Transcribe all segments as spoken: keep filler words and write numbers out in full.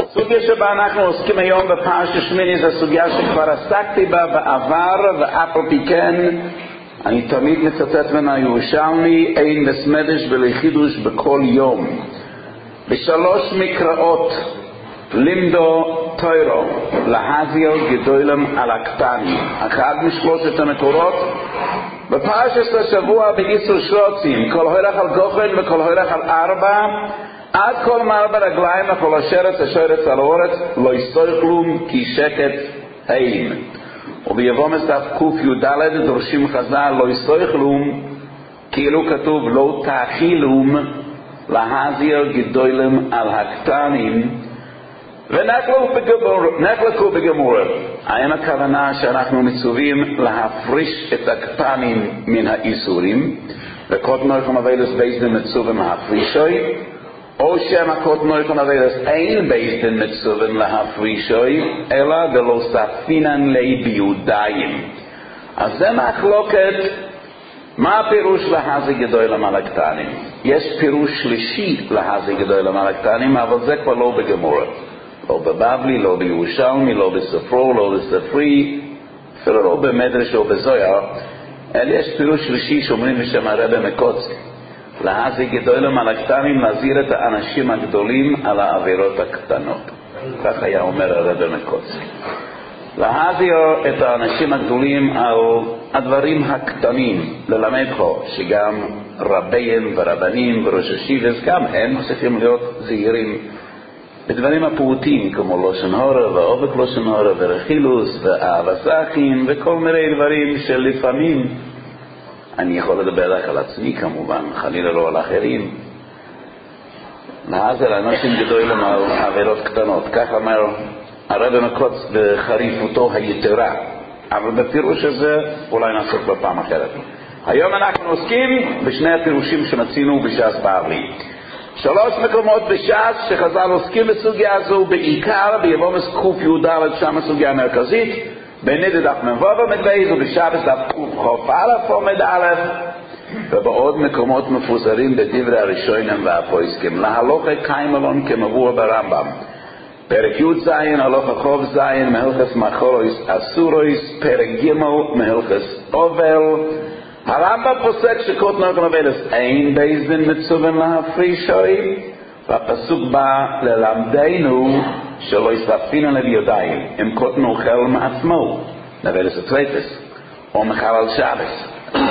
הסוגיה שבה אנחנו עוסקים היום בפרשת שמיני זו סוגיה שכבר עסקתי בה בעבר, ואף על פי כן אני תמיד מצטט ממנה ירושלמי, אין בסמדש ולחידוש בכל יום. בשלוש מקראות לימדו תוירו להזיל גדולם על הקטני, אחד משלושת המקורות בפרשת השבוע באיסור שרוצים, כל הולך על גופן וכל הולך על ארבע, עד כל מארבע רגליים וכל השרץ השרץ על אורץ לא יסוכלום כי שקט הם. וביבומס דף ק"ד דורשים חז"ל לא יסוכלום, כאילו כתוב לא תאכילום להזיל גדולם על הקטנים, ונקלקו בגמורה. האם הכוונה שאנחנו מצווים להפריש את הקטנים מן האיסורים, וקוטנו יכום אבילס בייסדין מצווים להפרישוי, או שם הקוטנו יכום אבילס אין בייסדין מצווים להפרישוי, אלא דלא ספינן לי ביודיים. אז זה מחלוקת. מה הפירוש להזי גדולם על הקטנים? יש פירוש שלישי להזי גדולם על הקטנים, אבל זה כבר לא בגמורה, לא בבבלי, לא בירושלמי, לא בספרו, לא בספרי, אפילו לא במדרש או בזויר. אלא יש פירוש שלישי שאומרים בשם הרבי מקוצק, להזי גדולם על הקטנים, להזהיר את האנשים הגדולים על העבירות הקטנות. כך היה אומר הרבי מקוצק, להזהיר את האנשים הגדולים על הדברים הקטנים, ללמד פה שגם רבים ורבנים וראש ישיבות גם הם צריכים להיות זהירים בדברים הפעוטים, כמו לושן הורה ועובק לושן הורה ורכילוס ואהבת אחים וכל מיני דברים שלפעמים, אני יכול לדבר רק על עצמי כמובן, חלילה לא על אחרים, להזהיר אנשים גדולים על עבירות קטנות. כך אמר הרבי מקוצק בחריפותו היתרה, אבל בפירוש הזה אולי נעסוק בפעם אחרת. היום אנחנו עוסקים בשני הפירושים שמצינו בש"ס בבלי. שלוש מקומות בש"ס שחז"ל עוסקים בסוגיה הזו, בעיקר ביבומס ק"ד, שם הסוגיה המרכזית, בנדד דף מ"ו עמוד ב' ובשבס דף קכ"א עמוד א', ובעוד מקומות מפוזרים בדברי הראשונים והפוסקים. להלוכה קיימלון כמבואר ברמב"ם, פרק י' זין, הלוכה חוב זין, מהלכס מחורויס אסורויס, פרק ג' מהלכס אובל. הרמב"ם פוסק שקוטנו יכום אבילס אין בייסדין מצווים להפרישוי, והפסוק בא ללמדנו שלא יספינן לביודיים אם קוטנו אוכל מעצמו נבילס הטרפס או מחלל שבס.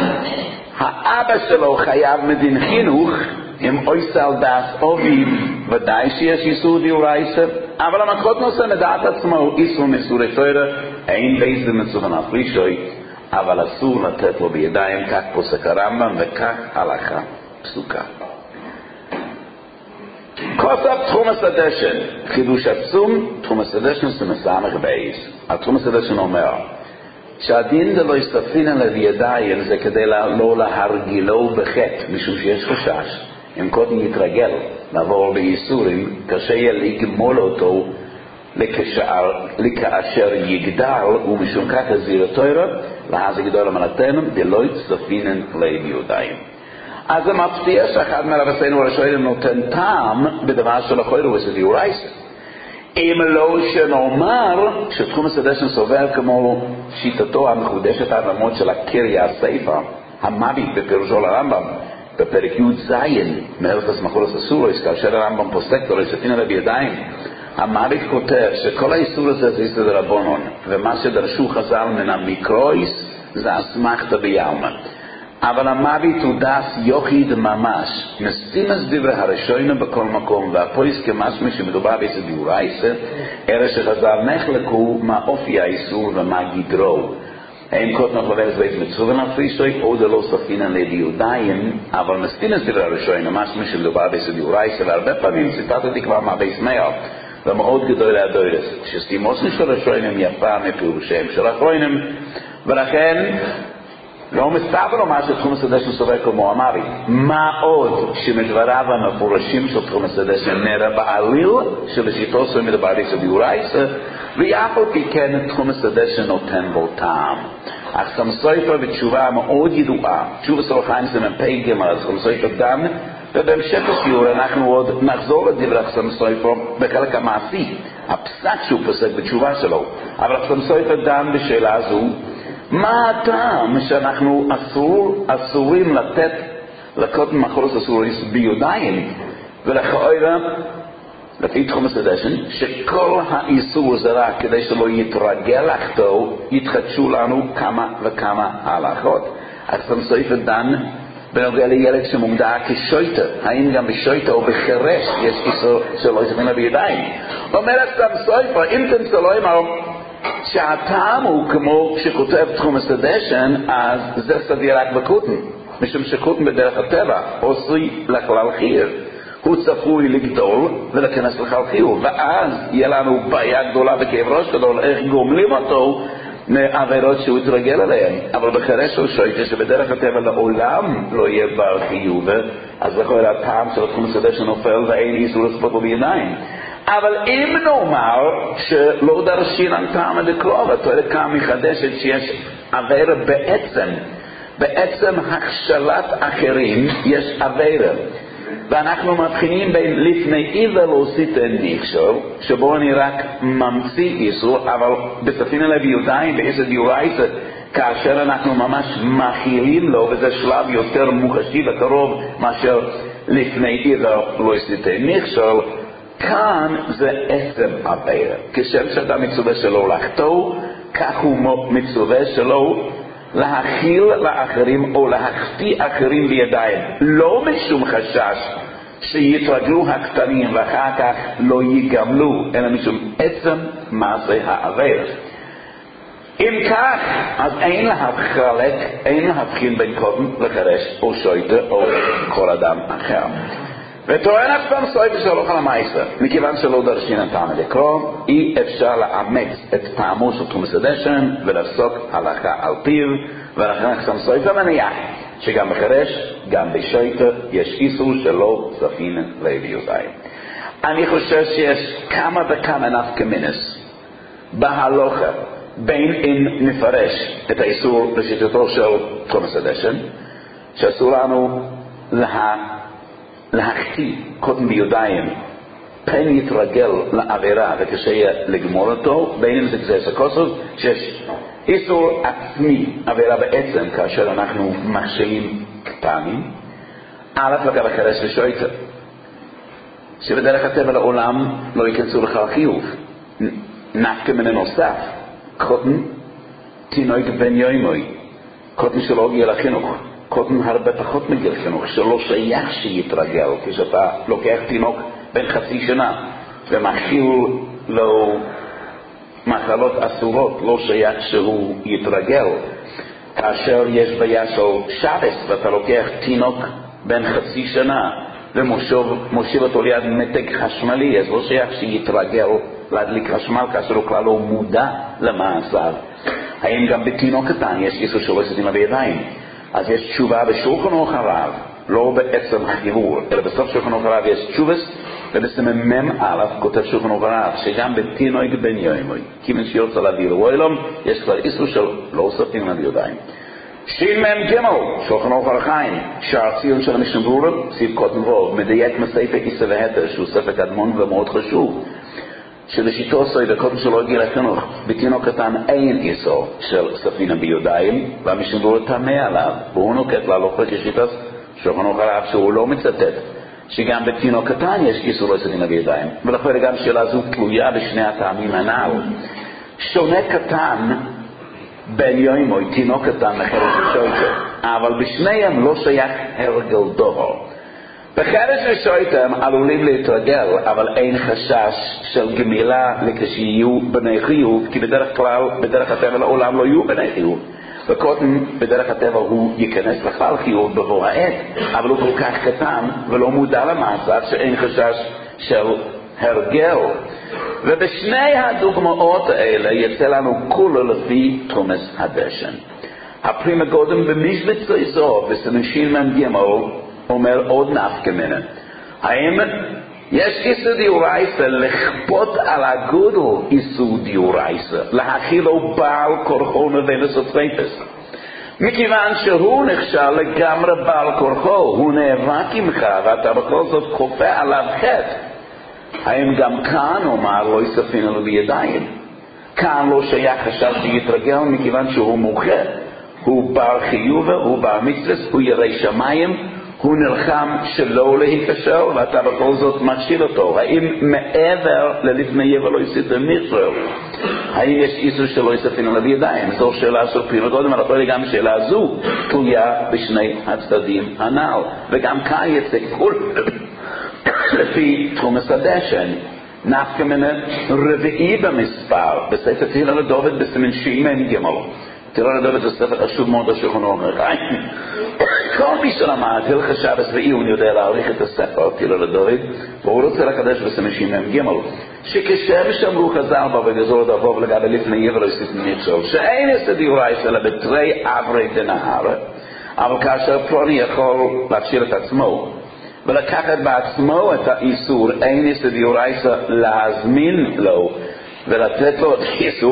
האבא שלו חייב מדין חינוך, אם אויסה על דעת אוביו ודאי שיש איסור דיורייסה, אבל המקות נושא מדעת עצמו איסור מסורי תורה, אין בייסדין מצווים להפרישוי, אבל אסור לתת לו בידיים, כך פוסק הרמב"ם וכך הלכה פסוקה. כוסף תחום הסדשן, חידוש עצום. תחום הסדשן זה מסמך בייס. התחום הסדשן אומר שהדין זה לא יסתפינן לבידיים, זה כדי לא להרגילו בחטא, משום שיש חשש אם קודם יתרגל לעבור בייסורים, קשה יהיה לגמול אותו לכאשר יגדל, ומשום כך הזהיר התורה להזי גדולם על הקטנים דלא יסתפינן לבידיים. אז זה מפתיע שאחד מרבותינו הראשונים נותן טעם בדבר של החוירו וזה דיורייסה. אם לא שנאמר שתחום הסדשן סובר כמו שיטתו המחודשת הרמות של הקריה הספר המבית בפירושו לרמב"ם בפרק י' זין מהלכס מחולס אסורויס, כאשר הרמב"ם פוסק דלא יסתפינן לבידיים, המבית כותב שכל האיסור הזה זה איסור דרבנן, ומה שדרשו חז"ל מן המקרויס זה אסמכתא ביעלמא. אבל המבית הוא דס יוחיד ממש, מסתימס דברי הראשונים בכל מקום, והפויס כמשמע שמדובר באיסור דיורייסה, אלה שחז"ל נחלקו מה אופי האיסור ומה גדרו. האם קוטנו יכום אבילס בייס מצווים להפרישוי או דלא ספינן לביודיים, אבל מסתימס דברי הראשונים משמע שמדובר באיסור דיורייסה, והרבה פעמים ציטטתי כבר מהבייס מאיר ומאוד גדול הדוירס, שסתימוסים של הראשונים יפה מפירושיהם של האחרונים, ולכן לא מסתבר מה שתחום הסדשן סובר כמו המבית. מה עוד שמדבריו המפורשים של תחום הסדשן נראה בעליל שלשיטו סוים מדבר באיסור דיורייסה, ואף על פי כן תחום הסדשן נותן בו טעם. אך סמסויפר בתשובה מאוד ידועה, תשובה סורחיים זה מפי גמר, אז סמסויפר דן ובהמשך השיעור אנחנו עוד נחזור לדברי החסם סופר בחלק המעשי, הפסק שהוא פסק בתשובה שלו. אבל החסם סופר דן בשאלה הזו, מה הטעם שאנחנו אסור, אסורים לתת לקוטן מחולת אסוריס ביודיים, ולכאורה לפי תחום הסדשן, שכל האיסור זה רק כדי שלא יתרגל לחתו, יתחדשו לנו כמה וכמה הלכות. החסם סופר דן בנוגע לילד שמוגדר כשויטה, האם גם בשויטה או בחרש יש איסור שלא יספים לה בידיים. אומר החסם סופר, אם תמצא לו אמר שהטעם הוא כמו שכותב תחום הסדשן, אז זה סביר רק בקוטן, משום שקוטן בדרך הטבע עושוי לכלל חיר, הוא צפוי לגדול ולכנס לכלל חיוב, ואז יהיה לנו בעיה גדולה וכאב ראש גדול איך גומלים אותו מעבירות שהוא יתרגל עליהן. אבל בחרש הוא שויטה שבדרך הטבע לעולם לא יהיה בר חיוב, אז לכל הטעם של התחום הסדר שנופל ואין איסור לספות לו בידיים. אבל אם נאמר שלא דרשין על טעם הדקרוב, התוארת כאן מחדשת שיש עבירה בעצם, בעצם הכשלת אחרים יש עבירה. ואנחנו מבחינים בין לפני איזה להוסיף נכשל, שבו אני רק ממציא איסור, אבל בספין אלה ביודיים באיזה דיורייסה, כאשר אנחנו ממש מכילים לו, וזה שלב יותר מוחשי וקרוב מאשר לפני איזה להוסיף נכשל, כאן זה עצם עבירה. כשם שאתה מצווה שלו לחטוא, כך הוא מצווה שלו להכיל לאחרים או להחטיא אחרים בידיים, לא משום חשש שיתרגלו הקטנים ואחר כך לא ייגמלו, אלא משום עצם מעשה העבירה. אם כך, אז אין להחלק, אין להבחין בין קוטן לחרש או שויטה או כל אדם אחר. וטוען החסם סופר שהלכה למעשה, מכיוון שלא דרשין הטעם לקרוא, אי אפשר לאמץ את טעמו של תחום הסדשן ולפסוק הלכה על פיו, ולכן החסם סופר מניח שגם בחרש, גם בשויטה, יש איסור שלא ספין לביודיים. אני חושב שיש כמה וכמה נפקא מינס בהלכה, בין אם נפרש את האיסור לשיטתו של תחום הסדשן, שאסור לנו לה להחטיא קוטן ביודיים פן יתרגל לעבירה וקשה לגמול אותו, בין אם זה גזס הכוסות, שיש איסור עצמי עבירה בעצם כאשר אנחנו מכשילים קטנים. א' לגב החרש ושויטה, שבדרך הטבע לעולם לא ייכנסו לך חיוב. נפקא מן הנוסף, קוטן תינוק בן יוימוי, קוטן שלא הגיע לחינוך, קוטן הרבה פחות מגיל חינוך, שלא שייך שיתרגל. כשאתה לוקח תינוק בן חצי שנה ומאכיל לו מחלות אסורות, לא שייך שהוא יתרגל. כאשר יש בעיה של שבס ואתה לוקח תינוק בן חצי שנה ומושיב אותו ליד מתג חשמלי, אז לא שייך שיתרגל להדליק חשמל כאשר הוא כלל לא מודע למעשיו. האם גם בתינוק קטן יש איסור שלא סתים לה בידיים? אז יש תשובה בשולחן ערוך הרב, לא בעצם החיבור, אלא בסוף שולחן ערוך הרב יש תשובס, ובסמ"ם א' כותב שולחן ערוך הרב, שגם בתינוק בן יוימוי, כיוון שיוצא להביא לאוילום, יש כבר איסור של לא ספים לה בידיים. ש"מ ג' שולחן ערוך הרחיים, שער ציון של המשנה ברורה, סעיף קוטן וו, מדייק מספר איסא והתר, שהוא ספר קדמון ומאוד חשוב, שלשיטו סוי בקוטן שלא הגיע לחינוך, בתינוק קטן אין איסור של ספינה ביודיים, והמשנה ברורה תמה עליו, והוא נוקט להלוך לכשיטוס שולחן ערוך הרב, שהוא לא מצטט שגם בתינוק קטן יש איסור לא ספינה ביודיים, ולכן גם שאלה זו תלויה בשני הטעמים הנ"ל. שונה קטן בן יוימוי, תינוק קטן מחרש ושויטה, אבל בשניהם לא שייך הרגל דובר. בחרש ושויטה הם עלולים להתרגל, אבל אין חשש של גמילה לכשיהיו בני חיוב, כי בדרך כלל, בדרך הטבע לעולם לא יהיו בני חיוב. וקוטן בדרך הטבע הוא ייכנס לכלל חיוב בבוא העת, אבל הוא כל כך קטן ולא מודע למעשיו שאין חשש של הרגל. ובשני הדוגמאות האלה יצא לנו כולו לפי תומס הדשן. הפרימה קודם במשבצו זו בסנשין מנגימו אומר עוד נפקא מינה. האם יש איסור דיורייסה לכפות על הגודל איסור דיורייסה, להכילו בעל כורחו נבנס וטרפס? מכיוון שהוא נכשל לגמרי בעל כורחו, הוא נאבק עמך ואתה בכל זאת כופה עליו חטא, האם גם כאן אומר לא יספין לו בידיים? כאן לא שייך חשב שיתרגל מכיוון שהוא מוחה, הוא בר חיובה, הוא בר מצווה, הוא ירא שמיים, הוא נלחם שלא להיכשל ואתה בכל זאת מכשיל אותו. האם מעבר ללפני יבא לא יסיד במצווה, האם יש איסור שלא יספין לו בידיים? זו שאלה של פינות קודם, אבל לא גם שאלה זו תלויה בשני הצדדים הנ"ל, וגם כאן יצא כול לפי תרומס הדשן נפקא מינה רביעי במספר בספר תהילה לדוד בסימן שימן גמל. תהילה לדוד זה ספר חשוב מאוד בשולחן ערוך. כל מי שלמד הלכות שבס ועיון יודע להעריך את הספר תהילה לדוד, והוא רוצה לקדש בסימן שימן גמל, שכשם שאמרו חז"ל בגזור דבוב לגבי לפני יבא לא יסיף מכשול, שאין יסד דאורייתא אלא בתרי אברי דנהר, אבל כאשר פלוני יכול להכשיל את עצמו ולקחת בעצמו את האיסור, אין יסד דאורייתא להזמין לו ולתת לו את האיסור,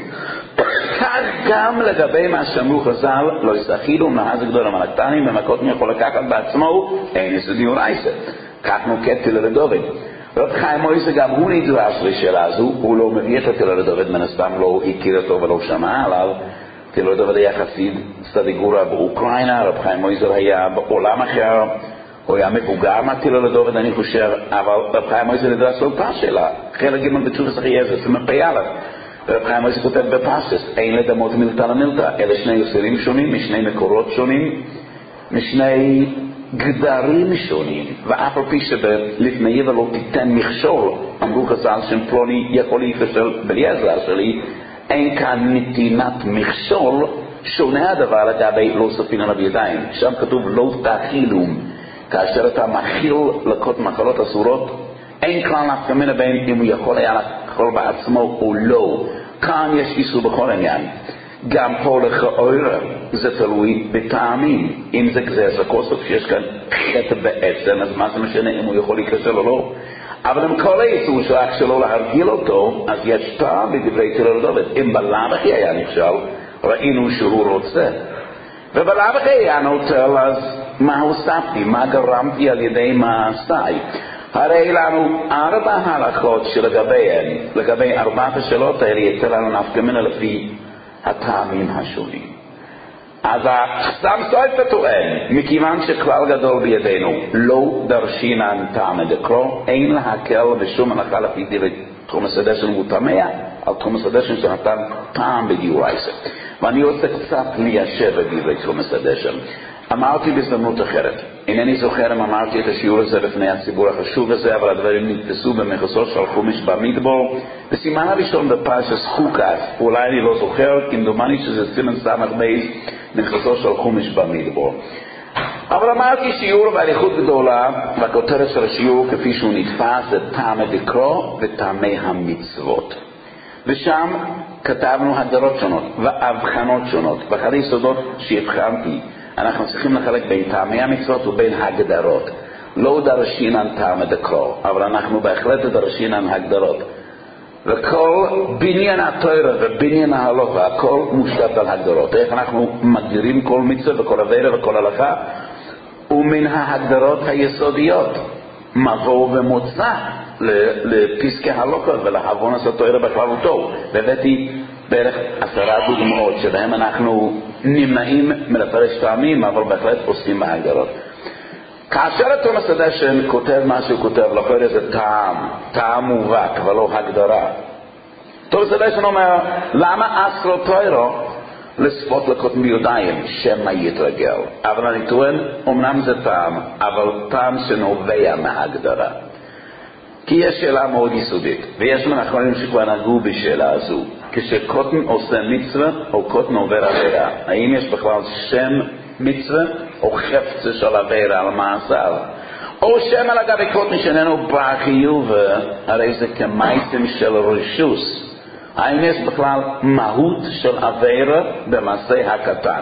כך גם לגבי מה שאמרו חז"ל לא יסחילו מנהז גדול המלאכתנים במכות מי יכול לקחת בעצמו, אין יסד דאורייתא. כך נוקט תהילה לדוד. רב חיים מויסה גם הוא נדרש לשאלה הזו, הוא לא מביא את התהילה לדוד, מן הסתם לא הכיר אותו ולא שמע עליו. תהילה לדוד היה חסיד סדיגורה באוקראינה, רב חיים מויסה היה בעולם אחר, הוא היה מבוגר מהתהילה לדוד אני חושב, אבל רב חיים מויסה נדרש לאותה שאלה, חלק ג' בתשובה סחייזת, זה מפי א', רב חיים מויסה כותב בפסס, אין לדמות מילתא למילתא, אלה שני יוצרים שונים, משני מקורות שונים, משני גדרים שונים, ואף על פי שבלפני יבא לא תיתן מכשול, אמרו חז"ל שפלוני יכול להיכשל בליעזר שלי, אין כאן נתינת מכשול, שונה הדבר לגבי לא ספין עליו ידיים. שם כתוב לא תאכילום, כאשר אתה מכיל לקות מחלות אסורות, אין כלל נפקא מינה בין אם הוא יכול היה לאכול בעצמו או לא. כאן יש איסור בכל עניין. גם פה לכאורה זה תלוי בטעמים, אם זה גזר סקוסוף שיש כאן חטא בעצם, אז מה זה משנה אם הוא יכול להיכשל או לא? אבל אם כל האיסור שרק שלא להרגיל אותו, אז יש טעם בדברי תהילה לדוד. אם בלאו הכי היה נכשל, ראינו שהוא רוצה, ובלאו הכי היה נוטל, אז מה הוספתי? מה גרמתי על ידי מעשיי? הרי לנו ארבע הלכות שלגביהן, לגבי ארבעת השאלות האלה יצא לנו נפקא מינה לפי הטעמים השונים. אז סתם סויפא טוען, מכיוון שכלל גדול בידינו לא דרשינן טעמא דקרוא, אין להקל בשום הלכה לפי דברי תרומס הדשן הוא טמא על תרומס הדשן שנתן טעם בדאורייתא. ואני רוצה קצת ליישב בדברי תרומס הדשן. אמרתי בהזדמנות אחרת, אינני זוכר אם אמרתי את השיעור הזה לפני הציבור החשוב הזה, אבל הדברים נתפסו במכסו של חומש במדבר בסימן הראשון בפרשת חוקת, אולי אני לא זוכר, כמדומני שזה סימן סמך בייס מכסו של חומש במדבר. אבל אמרתי שיעור באריכות גדולה, והכותרת של השיעור כפי שהוא נתפס זה טעמא דקרוא וטעמי המצוות, ושם כתבנו הגדרות שונות והבחנות שונות, ואחד היסודות שהבחנתי, אנחנו צריכים לחלק בין טעמי המצוות ובין הגדרות. לא דרשינן טעמא דקרוא, אבל אנחנו בהחלט דרשינן הגדרות. וכל בניין התורה ובניין ההלכה, הכל מושתת על הגדרות. איך אנחנו מגדירים כל מצווה וכל עבירה וכל הלכה? ומן ההגדרות היסודיות, מבוא ומוצא לפסקי הלכה ולהבנת התורה בכללותו. והבאתי בערך עשרה דוגמאות שבהם אנחנו נמנעים מלפרש טעמים, אבל בהחלט עושים בהגדרות. כאשר תרומס הדשן כותב מה שהוא כותב, לא קורא לזה טעם, טעם מובהק ולא הגדרה. תרומס הדשן אומר, למה אסרו תורה לספות לקות בידיים שמא יתרגל? אבל אני טוען, אמנם זה טעם, אבל טעם שנובע מההגדרה. כי יש שאלה מאוד יסודית, ויש מנחונים שכבר נגעו בשאלה הזו. כשקוטן עושה מצווה או קוטן עובר עבירה, האם יש בכלל שם מצווה או חפצה של עבירה על מעשר? או שם על אגבי קוטן שאיננו בר חיוב, הרי זה כמייסים של רשוס. האם יש בכלל מהות של עבירה במעשה הקטן?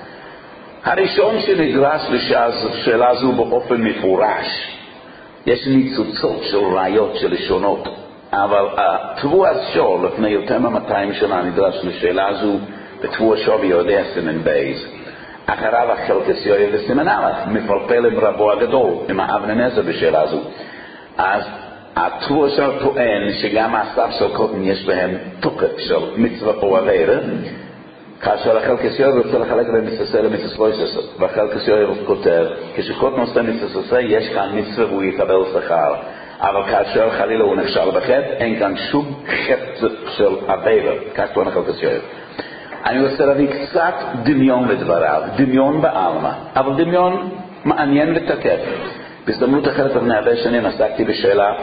הראשון שנדרש לשאלה זו באופן מפורש, יש ניצוצות של ראיות של לשונות, אבל התבואה שור לפני יותר מ-מאתיים שנה נדרש לשאלה זו בתבואה שור ביהודי סימן בייז. אחריו החלקס יואל וסימן א', מפלפל עם רבו הגדול, עם האבן נזר בשאלה הזו. אז הטור אשר טוען שגם הסף של קוטן יש בהם תוקף של מצווה או עבירה, כאשר החלקס יואל רוצה לחלק בין מצווה למצווה לא יססה, והחלקס יואל כותב, כשקוטן עושה מצווה יש כאן מצווה והוא יקבל שכר, אבל כאשר חלילה הוא נכשל בחטא, אין כאן שום חטא של עבירה, כך טוען החלקס יואל. אני רוצה להביא קצת דמיון לדבריו, דמיון בעלמא, אבל דמיון מעניין ותקף. בהזדמנות אחרת לפני הרבה שנים עסקתי בשאלה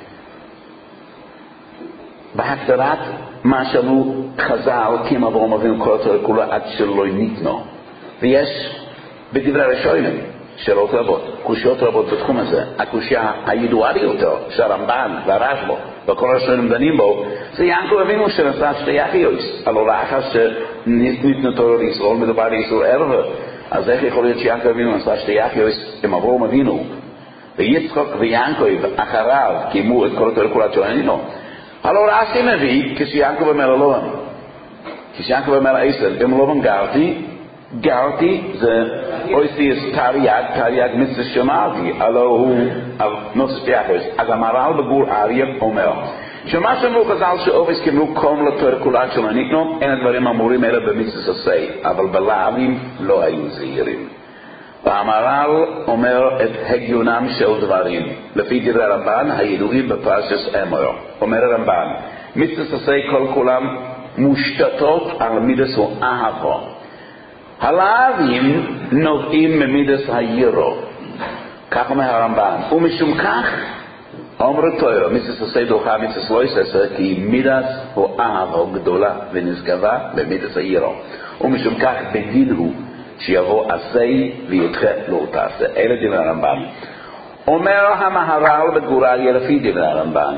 בהגדרת מה שאמרו חז"ל כי אם אברהם אבינו כל התורה כולה עד שלא ניתנו, ויש בדברי הראשונים שאלות רבות, קושיות רבות בתחום הזה. הקושיה הידועה ביותר שהרמב"ן והרשב"א וכל הראשונים דנים בו זה יעקב אבינו שנשא שתי אחיוס, הלא לאחר שניתנו תורה לישראל מדובר לישראל ערב, אז איך יכול להיות שיעקב אבינו נשא שתי אחיוס עם אברהם אבינו ויצחק ויעקב אחריו קיימו את כל התורה כולה שלא ניתנו? הלא רש"י מביא כשיעקב אומר אלוהים, כשיעקב אומר עשב, אם אלוהים גרתי גרתי זה אויסי יש תרי"ג, תרי"ג מצווה שמרתי, הלא הוא נוסף יחס. אז המהר"ל בגור אריה אומר שמה שאמרו חז"ל שאובס קיבלו קום לתורה כולה שלא ניתנו, אין הדברים אמורים אלא במצווה עשה, אבל בלאווים לא היו זהירים. והמהר"ל אומר את הגיונם של דברים לפי דברי הרמב"ן הידועים בפרשת אמור. אומר הרמב"ן מצווה עשה כל כולם מושתתות על מידס ואהבה, הלאווים נובעים ממידס הירו, כך אומר הרמב"ן, ומשום כך אומר תורה מצווה עשה דוחה מצווה לא יססה, כי מידס הוא אהבה גדולה ונשגבה במידס הירו, ומשום כך בדין הוא שיבוא עשה וידחה לא תעשה. אלה דברי הרמב"ן. אומר המהר"ל בגור אריה לפי דברי הרמב"ן,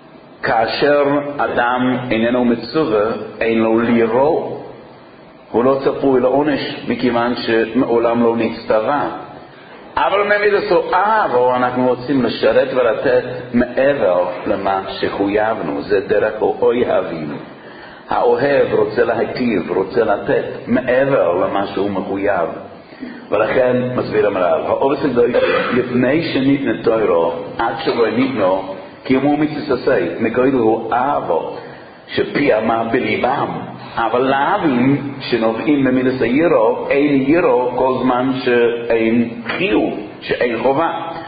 כאשר אדם איננו מצווה אין לו לירו, הוא לא צפוי לעונש מכיוון שמעולם לא נצטווה. אבל ממידס אהבה אנחנו רוצים לשרת ולתת מעבר למה שחויבנו, זה דרך האוהבים. האוהב רוצה להיטיב, רוצה לתת מעבר למה שהוא מחויב, ולכן מסביר המהר"ל האובס הגדול לפני שניתנה תורה עד שלא ניתנו קיימו מצווה עשה, מגוידו הוא אהבה שפיעמה בליבם, אבל לאווים שנובעים במידס הירו אין ירו כל זמן שאין חיוב, שאין חובה.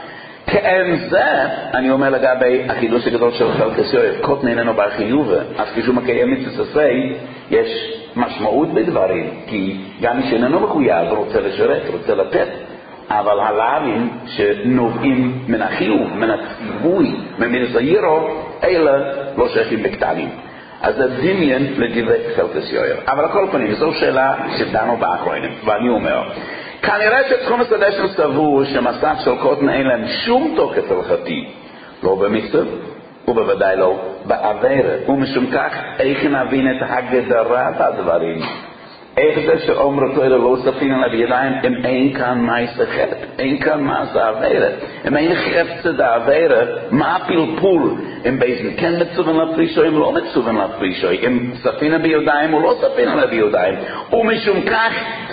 כאין זה אני אומר לגבי החידוש הגדול של חלקס יואל, קוטן איננו בר חיוב, אז כשהוא מקיים מצווה עשה יש משמעות בדברים, כי גם מי שאיננו מחויב רוצה לשרת, רוצה לתת, אבל הלאווים שנובעים מן החיוב, מן הציווי, ממידס הירו, אלה לא שייכים בקטנים. אז זה דמיין לדברי חלקס יואל. אבל על כל פנים זו שאלה שדנו באחרונים, ואני אומר כנראה שתחום הסדשן סבור שמסף של קוטן אין להם שום תוקף הלכתי, לא במצווה ובוודאי לא בעבירה, ומשום כך איך נבין את הגדרת הדברים, איך זה שאומר תורה לא ספין עליו ידיים אם אין כאן מעשה חטא, אין כאן מעשה עבירה, אם אין חפצה העבירה, מה הפלפול אם בעצם כן מצוון לפרישו אם לא מצוון לפרישו, אם ספין בידיים או לא ספין עליו בידיים, ומשום כך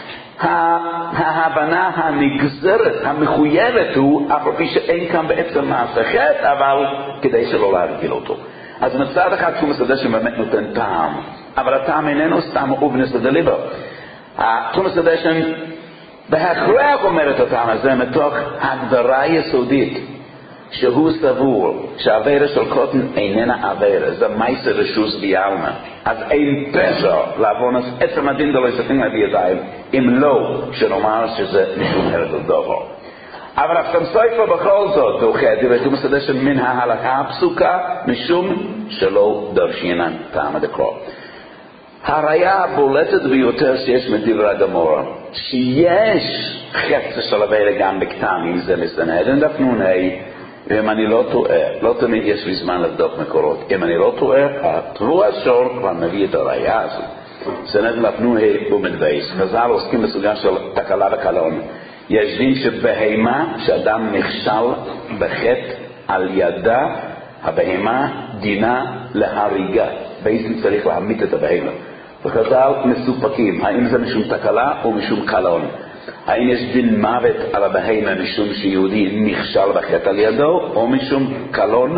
ההבנה הנגזרת המחויבת הוא אף על פי שאין כאן בעצם מעשה חטא, אבל כדי שלא להרגיל אותו. אז מצד אחד תחום הסדשן באמת נותן טעם, אבל הטעם איננו סתם אובנס לדליבר. תחום הסדשן בהכרח אומר את הטעם הזה מתוך הגדרה יסודית שהוא סבור שהעבירה של קוטן איננה עבירה, זה מעשה רשוס ביעלמא, אז אין פשע לעוונס עצם הדין דלא יספין בידיים אם לא שנאמר שזה משום הרד הדבר. אבל אף סויפר בכל זאת דוחה דברי תחום הסדשן מן ההלכה הפסוקה משום שלא דרשינן טעם הדקור. הראיה הבולטת ביותר שיש מדברי הגמרא שיש חפצה של עבירה גם בקטנים זה מסנהדרין דף נ"ה, ואם אני לא טועה, לא תמיד יש לי זמן לבדוק מקורות, אם אני לא טועה התבוע שור כבר מביא את הראיה הזו. סנהדרין דף נ"ה ומדבייס, חז"ל עוסקים בסוגיה של תקלה וקלון. יש דין שבהמה שאדם נכשל בחטא על ידה, הבהמה דינה להריגה, בעצם צריך להמית את הבהמה. וחז"ל מסופקים האם זה משום תקלה או משום קלון. האם יש דין מוות על הבהמה משום שיהודי נכשל בחטא על ידו, או משום קלון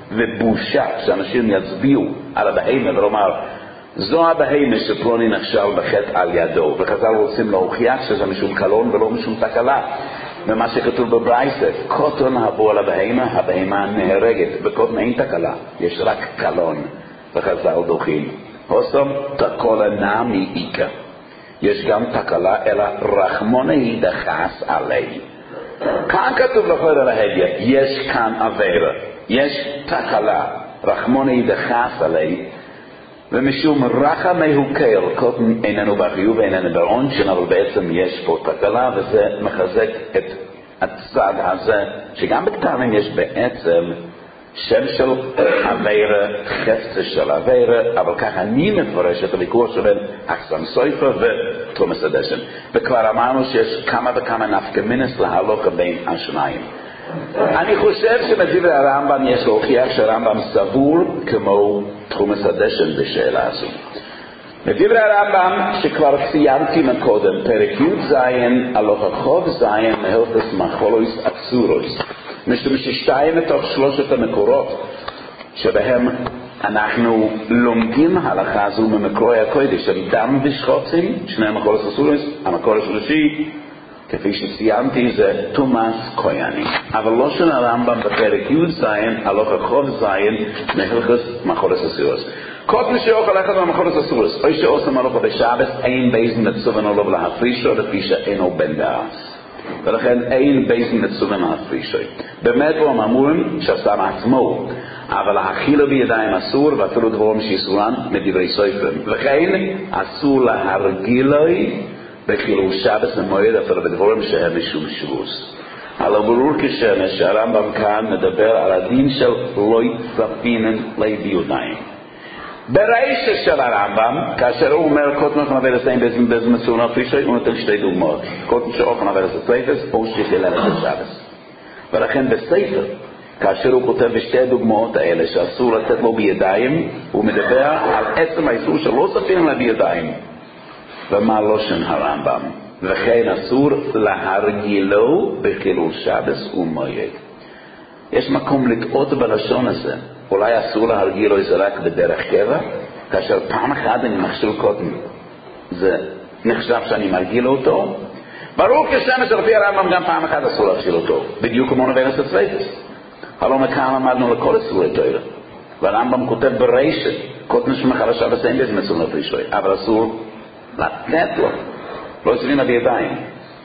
ובושה שאנשים יצביעו על הבהמה ולומר זו הבהמה שפלוני נכשל בחטא על ידו, וחז"ל רוצים להוכיח שזה משום קלון ולא משום תקלה. ומה שכתוב בברייתא, קוטון הבוא על הבהמה, הבהמה נהרגת, בקוטון אין תקלה, יש רק קלון, וחז"ל דוחים הוסם תקולה נמי איקה, יש גם תקלה אלא רחמוני דחס עלי. כאן כתוב לכל על ההדיה, יש כאן עבירה, יש תקלה, רחמוני דחס עלי, ומשום רחמי הוקל, קוטן איננו בחיוב ואיננו בעונשין, אבל בעצם יש פה תקלה, וזה מחזק את הצד הזה, שגם בקטנים יש בעצם שם של עבירה, חפצה של עבירה, אבל ככה אני מפרש את הוויכוח שבין אחסם סופר ותרומס הדשן. וכבר אמרנו שיש כמה וכמה נפקא מינס להלוכה בין השניים. אני חושב שבדברי הרמב"ם יש להוכיח שהרמב"ם סבור כמו תרומס הדשן בשאלה הזו. בדברי הרמב"ם שכבר ציינתי מקודם, פרק י' זין הלוכה חוב זין מהלכס מחולויס אסורויס, משום ששתיים מתוך שלושת המקורות שבהם אנחנו לומדים הלכה הזו ממקורי הקודש, הם דם ושחוצים, שני המקורות אסורויס. המקור השלישי כפי שציינתי זה תומאס קויאני, אבל לא של הרמב"ם בפרק י' זין הלוכה חוב זין מהלכס מחולויס אסורויס. קוטן שאוכל אחד מהמחולת אסורס, או שעושה מלוכה בשבס, אין בייזן מצובן עליו להפרישו, לפי שאינו בן דאס. ולכן אין בייזן מצובן להפרישו. באמת בו אמורים שעשה מעצמו, אבל האכילו בידיים אסור, ואפילו דבורם שאיסורן מדברי סופרים. וכן אסור להרגילוי בחילול שבס למועד, אפילו בדבורם שהם משום שבוס. על הברור כשמש שהרמב"ם כאן מדבר על הדין של לא יצפינן לידיודיים. בראשית של הרמב"ם, כאשר הוא אומר קוטן אוכל נבלס אין בזמן מסור נפרישוי, הוא נותן שתי דוגמאות. קוטן שאוכל נבלס הספס, או שחילל את השבס. ולכן בספר, כאשר הוא כותב בשתי הדוגמאות האלה שאסור לתת לו בידיים, הוא מדבר על עצם האיסור שלא ספין לה בידיים. ומה לא של הרמב"ם? וכן אסור להרגילו בחילול שבס ומועד. יש מקום לטעות בלשון הזה. אולי אסור להרגילו זה רק בדרך קבע, כאשר פעם אחת אני מכשיל קוטן, זה נחשב שאני מרגיל אותו. ברור כשמש לפי הרמב"ם גם פעם אחת אסור להכשיל אותו, בדיוק כמו נבלס הספס. הלא מכאן למדנו לכל אסורי תורה, והרמב"ם כותב בראשית, קוטן שמחרשה בסיים בזמן אסור לפרישוי, אבל אסור לתת לו, לא יסבין בידיים.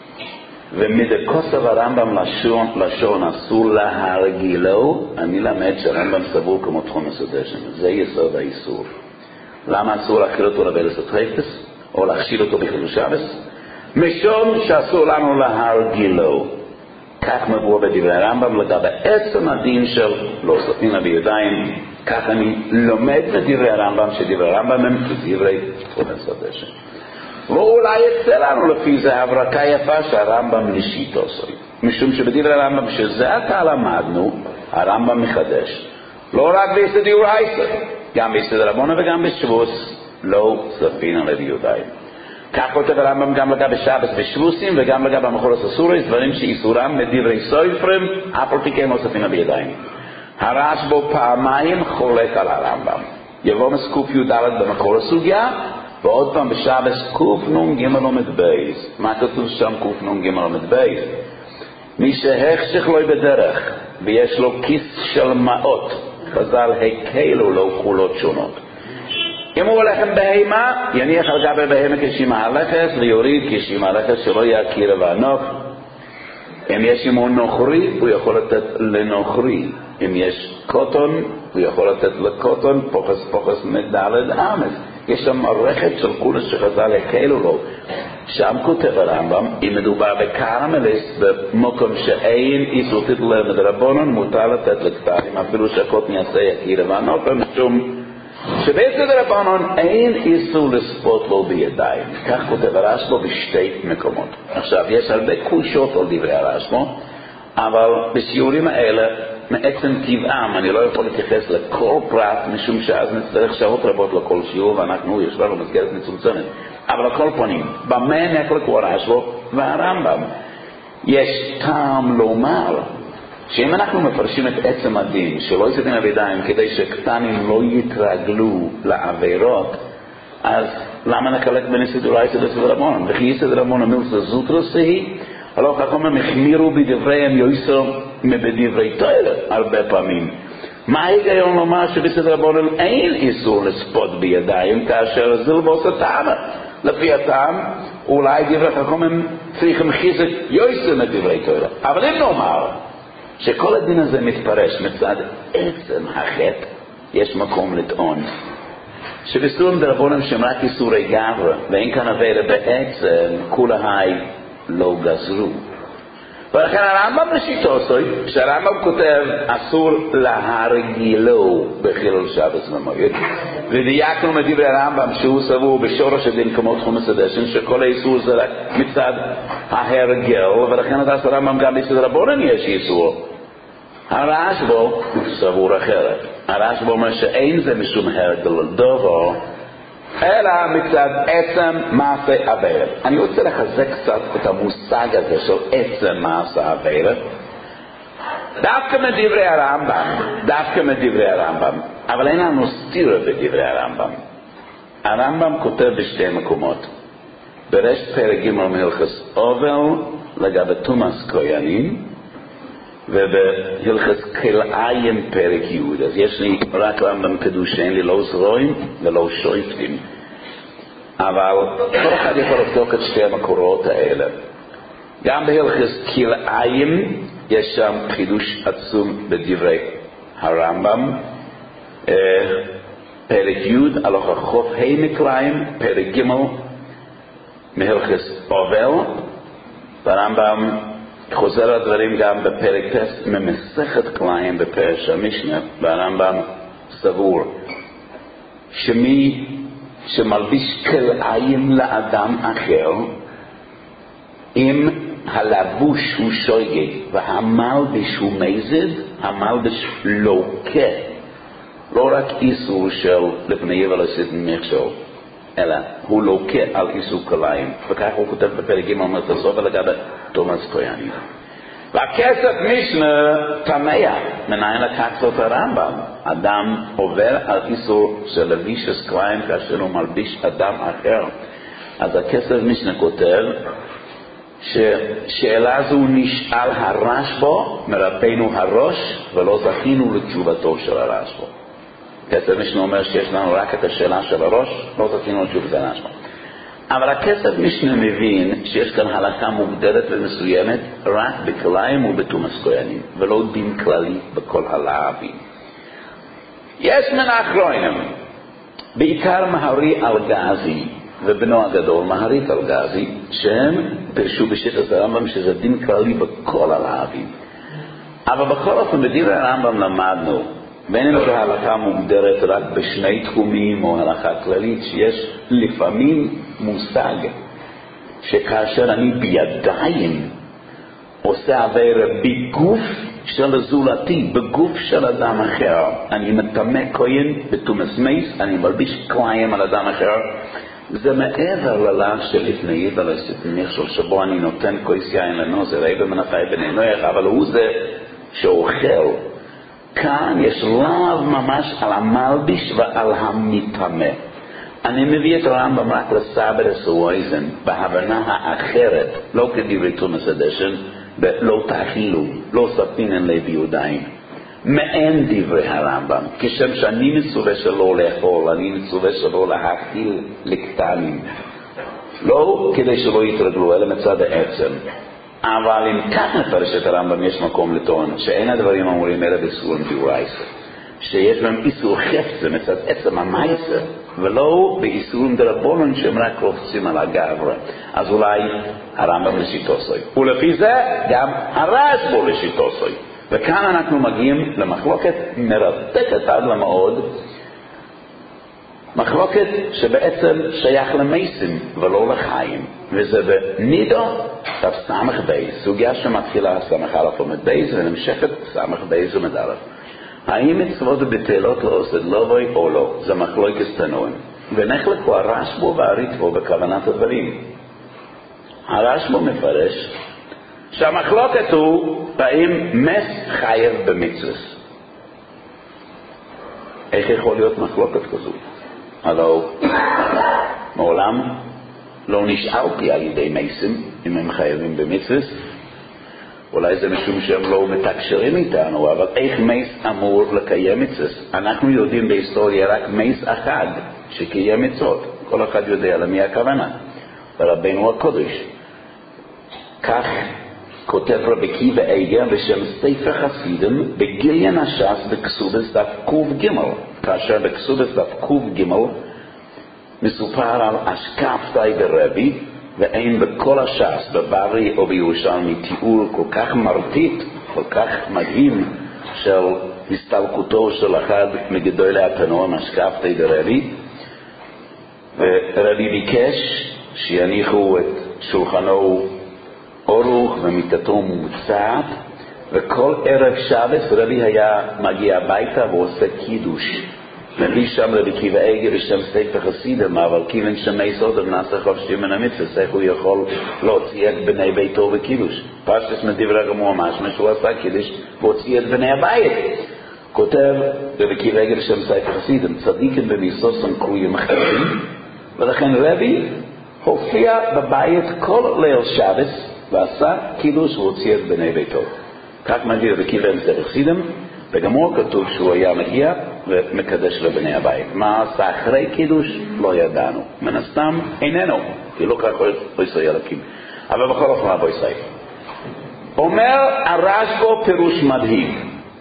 ומדקוסב הרמב"ם לשון, לשון אסור להרגילו, אני למד שהרמב"ם סבור כמו תרומס הדשן. זה יסוד האיסור. למה אסור להכיל אותו לבלס התחפש, או להכשיל אותו בחילול שבס? משום שאסור לנו להרגילו. כך מבוא בדברי הרמב"ם לגבי עצם הדין של לא ספינה בידיים. כך אני לומד בדברי הרמב"ם, שדברי הרמב"ם הם כדברי תרומס הדשן. ואולי יצא לנו לפי זה הברקה יפה שהרמב"ם לשיטו עושה. משום שבדברי הרמב"ם שזה עתה למדנו, הרמב"ם מחדש. לא רק ביסודי ורייסה, גם ביסודי רבונה וגם בשבוס, לא ספינה לביודיים. כך כותב הרמב"ם גם לגבי שבס ושבוסים וגם לגבי המחולת אסורס, דברים שאיסורם מדברי סופרים, אף על פי כן לא ספינה בידיים. הרש בו פעמיים חולק על הרמב"ם. יבוא מסקוף י"ד במקור הסוגיה, ועוד פעם בשבס קוף נון גימל עומד בייס. מה כתוב שם קוף נון גימל עומד בייס? מי שהחשך לו בדרך ויש לו כיס של מאות, חז"ל הקלו לו כחולות שונות. אם הוא הולך עם בהמה, יניח על גבי בהמה כשהיא מהלכת ויוריד כשהיא מהלכת שלא יכיר ואנוך. אם יש עמו נוכרי, הוא יכול לתת לנוכרי. אם יש קוטון, הוא יכול לתת לקוטון, פוחס פוחס מדלת אמס. יש שם מערכת של כולס שחז"ל הקלו לו. שם כותב הרמב"ם, אם מדובר בקרמליס, במקום שאין איסור תתלה מדרבונון, מותר לתת לקטרים, אפילו שהקוטון יעשה יכיר ואנוך, משום שבעצם דרבנון אין איסור לספות לו בידיים. כך כותב הרשב"א בשתי מקומות. עכשיו, יש הרבה קושות על דברי הרשב"א, אבל בשיעורים האלה מעצם טבעם, אני לא יכול להתייחס לכל פרט, משום שאז נצטרך שעות רבות לכל שיעור, ואנחנו יש לנו מסגרת מצומצמת. אבל לכל פנים, במה נחלק הוא הרשב"א והרמב"ם? יש טעם לומר שאם אנחנו מפרשים את עצם הדין שלא יסדים הבידיים כדי שקטנים לא יתרגלו לעבירות, אז למה נחלק בין יסדורייתא לסדרבנן? וכי יסדרבנן מילתא זוטרא היא, הלא חכמים החמירו בדבריהם יויסר מבדברי תורה הרבה פעמים. מה ההיגיון לומר שבסדרבנן אין איסור לספות בידיים כאשר זלבוס הטעם? לפי הטעם אולי דברי חכמים צריכים חיזק יויסר מדברי תורה. אבל אם נאמר שכל הדין הזה מתפרש מצד עצם החטא, יש מקום לטעון שבסורים דרבנן שהם רק איסורי גברא ואין כאן עבירה בעצם כולה היי לא גזרו. ולכן הרמב"ם לשיטתו, כשהרמב"ם כותב אסור להרגילו בחילול שבת ומועד, ודייקנו מדברי הרמב"ם שהוא סבור בשורש הדין כמו תחום הסדשן שכל האיסור זה רק מצד ההרגל, ולכן את הרמב"ם גם בסדרבנן יש איסור. הרשב"א סבור אחרת. הרשב"א אומר שאין זה משום הרגל דבר אלא מצד עצם מעשה עבירה. אני רוצה לחזק קצת את המושג הזה של עצם מעשה עבירה דווקא מדברי הרמב"ם, דווקא מדברי הרמב"ם, אבל אין לנו סתירה בדברי הרמב"ם. הרמב"ם כותב בשתי מקומות, ברשת פרק ג' מהלכות אבל לגבי תומאס כהנים, ובהלכות כלאיים פרק י'. אז יש לי רק רמב"ם קדוש, אין לי לא זרועים ולא שויפטים, אבל כל אחד יכול לבדוק את שתי המקורות האלה. גם בהלכות כלאיים יש שם חידוש עצום בדברי הרמב"ם, פרק י' הלכה חוף ה' מקליים, פרק ג' מהלכות אבל, והרמב"ם חוזר הדברים גם בפרק ט' ממסכת קליים בפרש המשנה, והרמב"ם סבור שמי שמלביש כלאיים לאדם אחר, אם הלבוש הוא שויגג והמלביש הוא מזיד, המלביש לוקה לא רק איסור של לפני יבל עשיתם מכשול, אלא הוא לוקה על איסור כלאיים. וכך הוא כותב בפרק ג' אומרת הסוף לגבי תומאס כהנים. והכסף משנה תמיה, מנין לקחת את הרמב"ם? אדם עובר על איסור של לבישס כלאיים כאשר הוא מלביש אדם אחר. אז הכסף משנה כותב ששאלה זו נשאל הרשב"א מרפאנו הראש ולא זכינו לתשובתו של הרשב"א. כסף משנה אומר שיש לנו רק את השאלה של הראש, לא זכינו לתשובת הרשב"א. אבל הכסף משנה מבין שיש כאן הלכה מוגדרת ומסוימת רק בכליים ובתומאס כהנים, ולא דין כללי בכל הלהבים. יש מן האחרונים, בעיקר מהרי אלגזי ובנו הגדול מהרית אלגזי, שהם פרשו בשיטת הרמב"ם שזה דין כללי בכל הלהבים. אבל בכל אופן בדברי הרמב"ם למדנו, בין אם זו הלכה מוגדרת רק בשני תחומים או הלכה כללית, שיש לפעמים מושג שכאשר אני בידיים עושה עבירה בגוף של זולתי, בגוף של אדם אחר, אני מטמא כהן בתומאס מייס, אני מלביש כלאיים על אדם אחר, זה מעבר ללך שלפני יבל עשיתם מכשול שבו אני נותן כוס יין לנוזר, אי במנחי בני נוח, אבל הוא זה שאוכל. כאן יש לאו ממש על המלביש ועל המטמא. אני מביא את הרמב"ם רק לסבר הסוויזן בהבנה האחרת, לא כדברי תומאס הדשן, לא תאכילו, לא ספינן לב יהודיים. מעין דברי הרמב"ם, כשם שאני מצווה שלא לאכול, אני מצווה שלא להאכיל לקטנים, לא כדי שלא יתרגלו, אלא מצד העצם. אבל אם כך נפרש את הרמב"ם, יש מקום לטעון שאין הדברים אמורים אלא בסורים דאורייתא, שיש בהם איסור חפץ מצד עצם המעשה, ולא באיסורים דרבנן שהם רק קופצים על הגברא. אז אולי הרמב"ם לשיטתו, ולפי זה גם הרשב"א לשיטתו. וכאן אנחנו מגיעים למחלוקת מרתקת עד למאוד, מחלוקת שבעצם שייך למייסים ולא לחיים, וזה בנידו תף סמך בייס, סוגיה שמתחילה סמך אלף עומד בייס ונמשכת סמך בייס עומד אלף. האם מצוות בטלות לא עושה לובוי או לא? זה מחלוקת תנועים. ונחלקו הרשב"ו והריטב"ו בכוונת הדברים. הרשב"ו מפרש שהמחלוקת הוא האם מס חייב במצווה. איך יכול להיות מחלוקת כזו? הלוא מעולם לא נשארתי על ידי מייסים אם הם חייבים במצווה. אולי זה משום שהם לא מתקשרים איתנו, אבל איך מייס אמור לקיים מצווה? אנחנו יודעים בהיסטוריה רק מייס אחד שקיים מצוות. כל אחד יודע למי הכוונה, לרבנו הקודש. כך כותב רבי עקיבא איגר בשם ספר חסידים בגיליון הש"ס בכסובס דף ק"ג, כאשר בכסובס דף ק"ג מסופר על אשקפתא דרבי, ואין בכל הש"ס בברי או בירושלמי תיאור כל כך מרטיט, כל כך מדהים של הסתלקותו של אחד מגדולי התנועים, אשקפתא דרבי. ורבי ביקש שיניחו את שולחנו אורוך ומיטתו מוצעת, וכל ערב שבת רבי היה מגיע הביתה ועושה קידוש. מביא שם רבי עקיבא איגר בשם ספר חסידים, אבל כיוון שמייס אודם נעשה חופשי מן המצווה, איך הוא יכול להוציא את בני ביתו בקידוש? פשטס מדברי הגמרא משמע שהוא עשה קידוש והוציא את בני הבית. כותב רבי עקיבא איגר בשם ספר חסידים, צדיקים במיסוסם קרויים אחרים, ולכן רבי הופיע בבית כל ליל שבת ועשה קידוש והוציא את בני ביתו. כך מגיע רבי עקיבא בספר חסידים, וגם הוא כתוב שהוא היה מגיע ומקדש לבני הבית. מה עשה אחרי קידוש? לא ידענו. מן הסתם איננו, כי לא כך הוא יסוי ילקים. אבל בכל אופן בו יסוי. אומר הרשב"ו פירוש מדהים.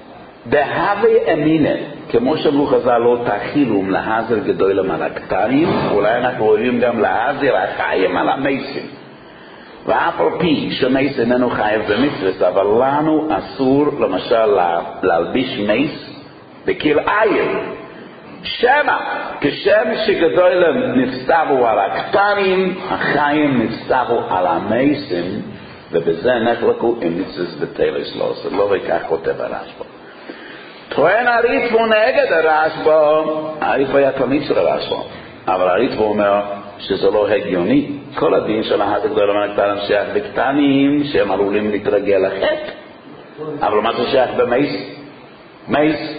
בהווי אמינה, כמו שאמרו חז"ל, לא תחילום להזר גדול למלאקתנים, אולי אנחנו רואים גם להזר החיים על המייסים. ואף על פי שמייס איננו חייב במצווה, אבל לנו אסור למשל להלביש מייס בכלאיים. שמא כשם שגדולים נצטוו על הקטנים, החיים נצטוו על המייסים, ובזה נחלקו עם מצווה בטלס לא עושה. לא וכך כותב הרשב"ו. טוען הריטב"ו נגד הרשב"ו. הריטב"ו היה תלמיד של הרשב"ו, אבל הריטב"ו אומר שזה לא הגיוני. כל הדין של ההד הגדול המנקטן שייך בקטנים שהם עלולים להתרגל לחטא. אבל מה זה שייך במייס? מייס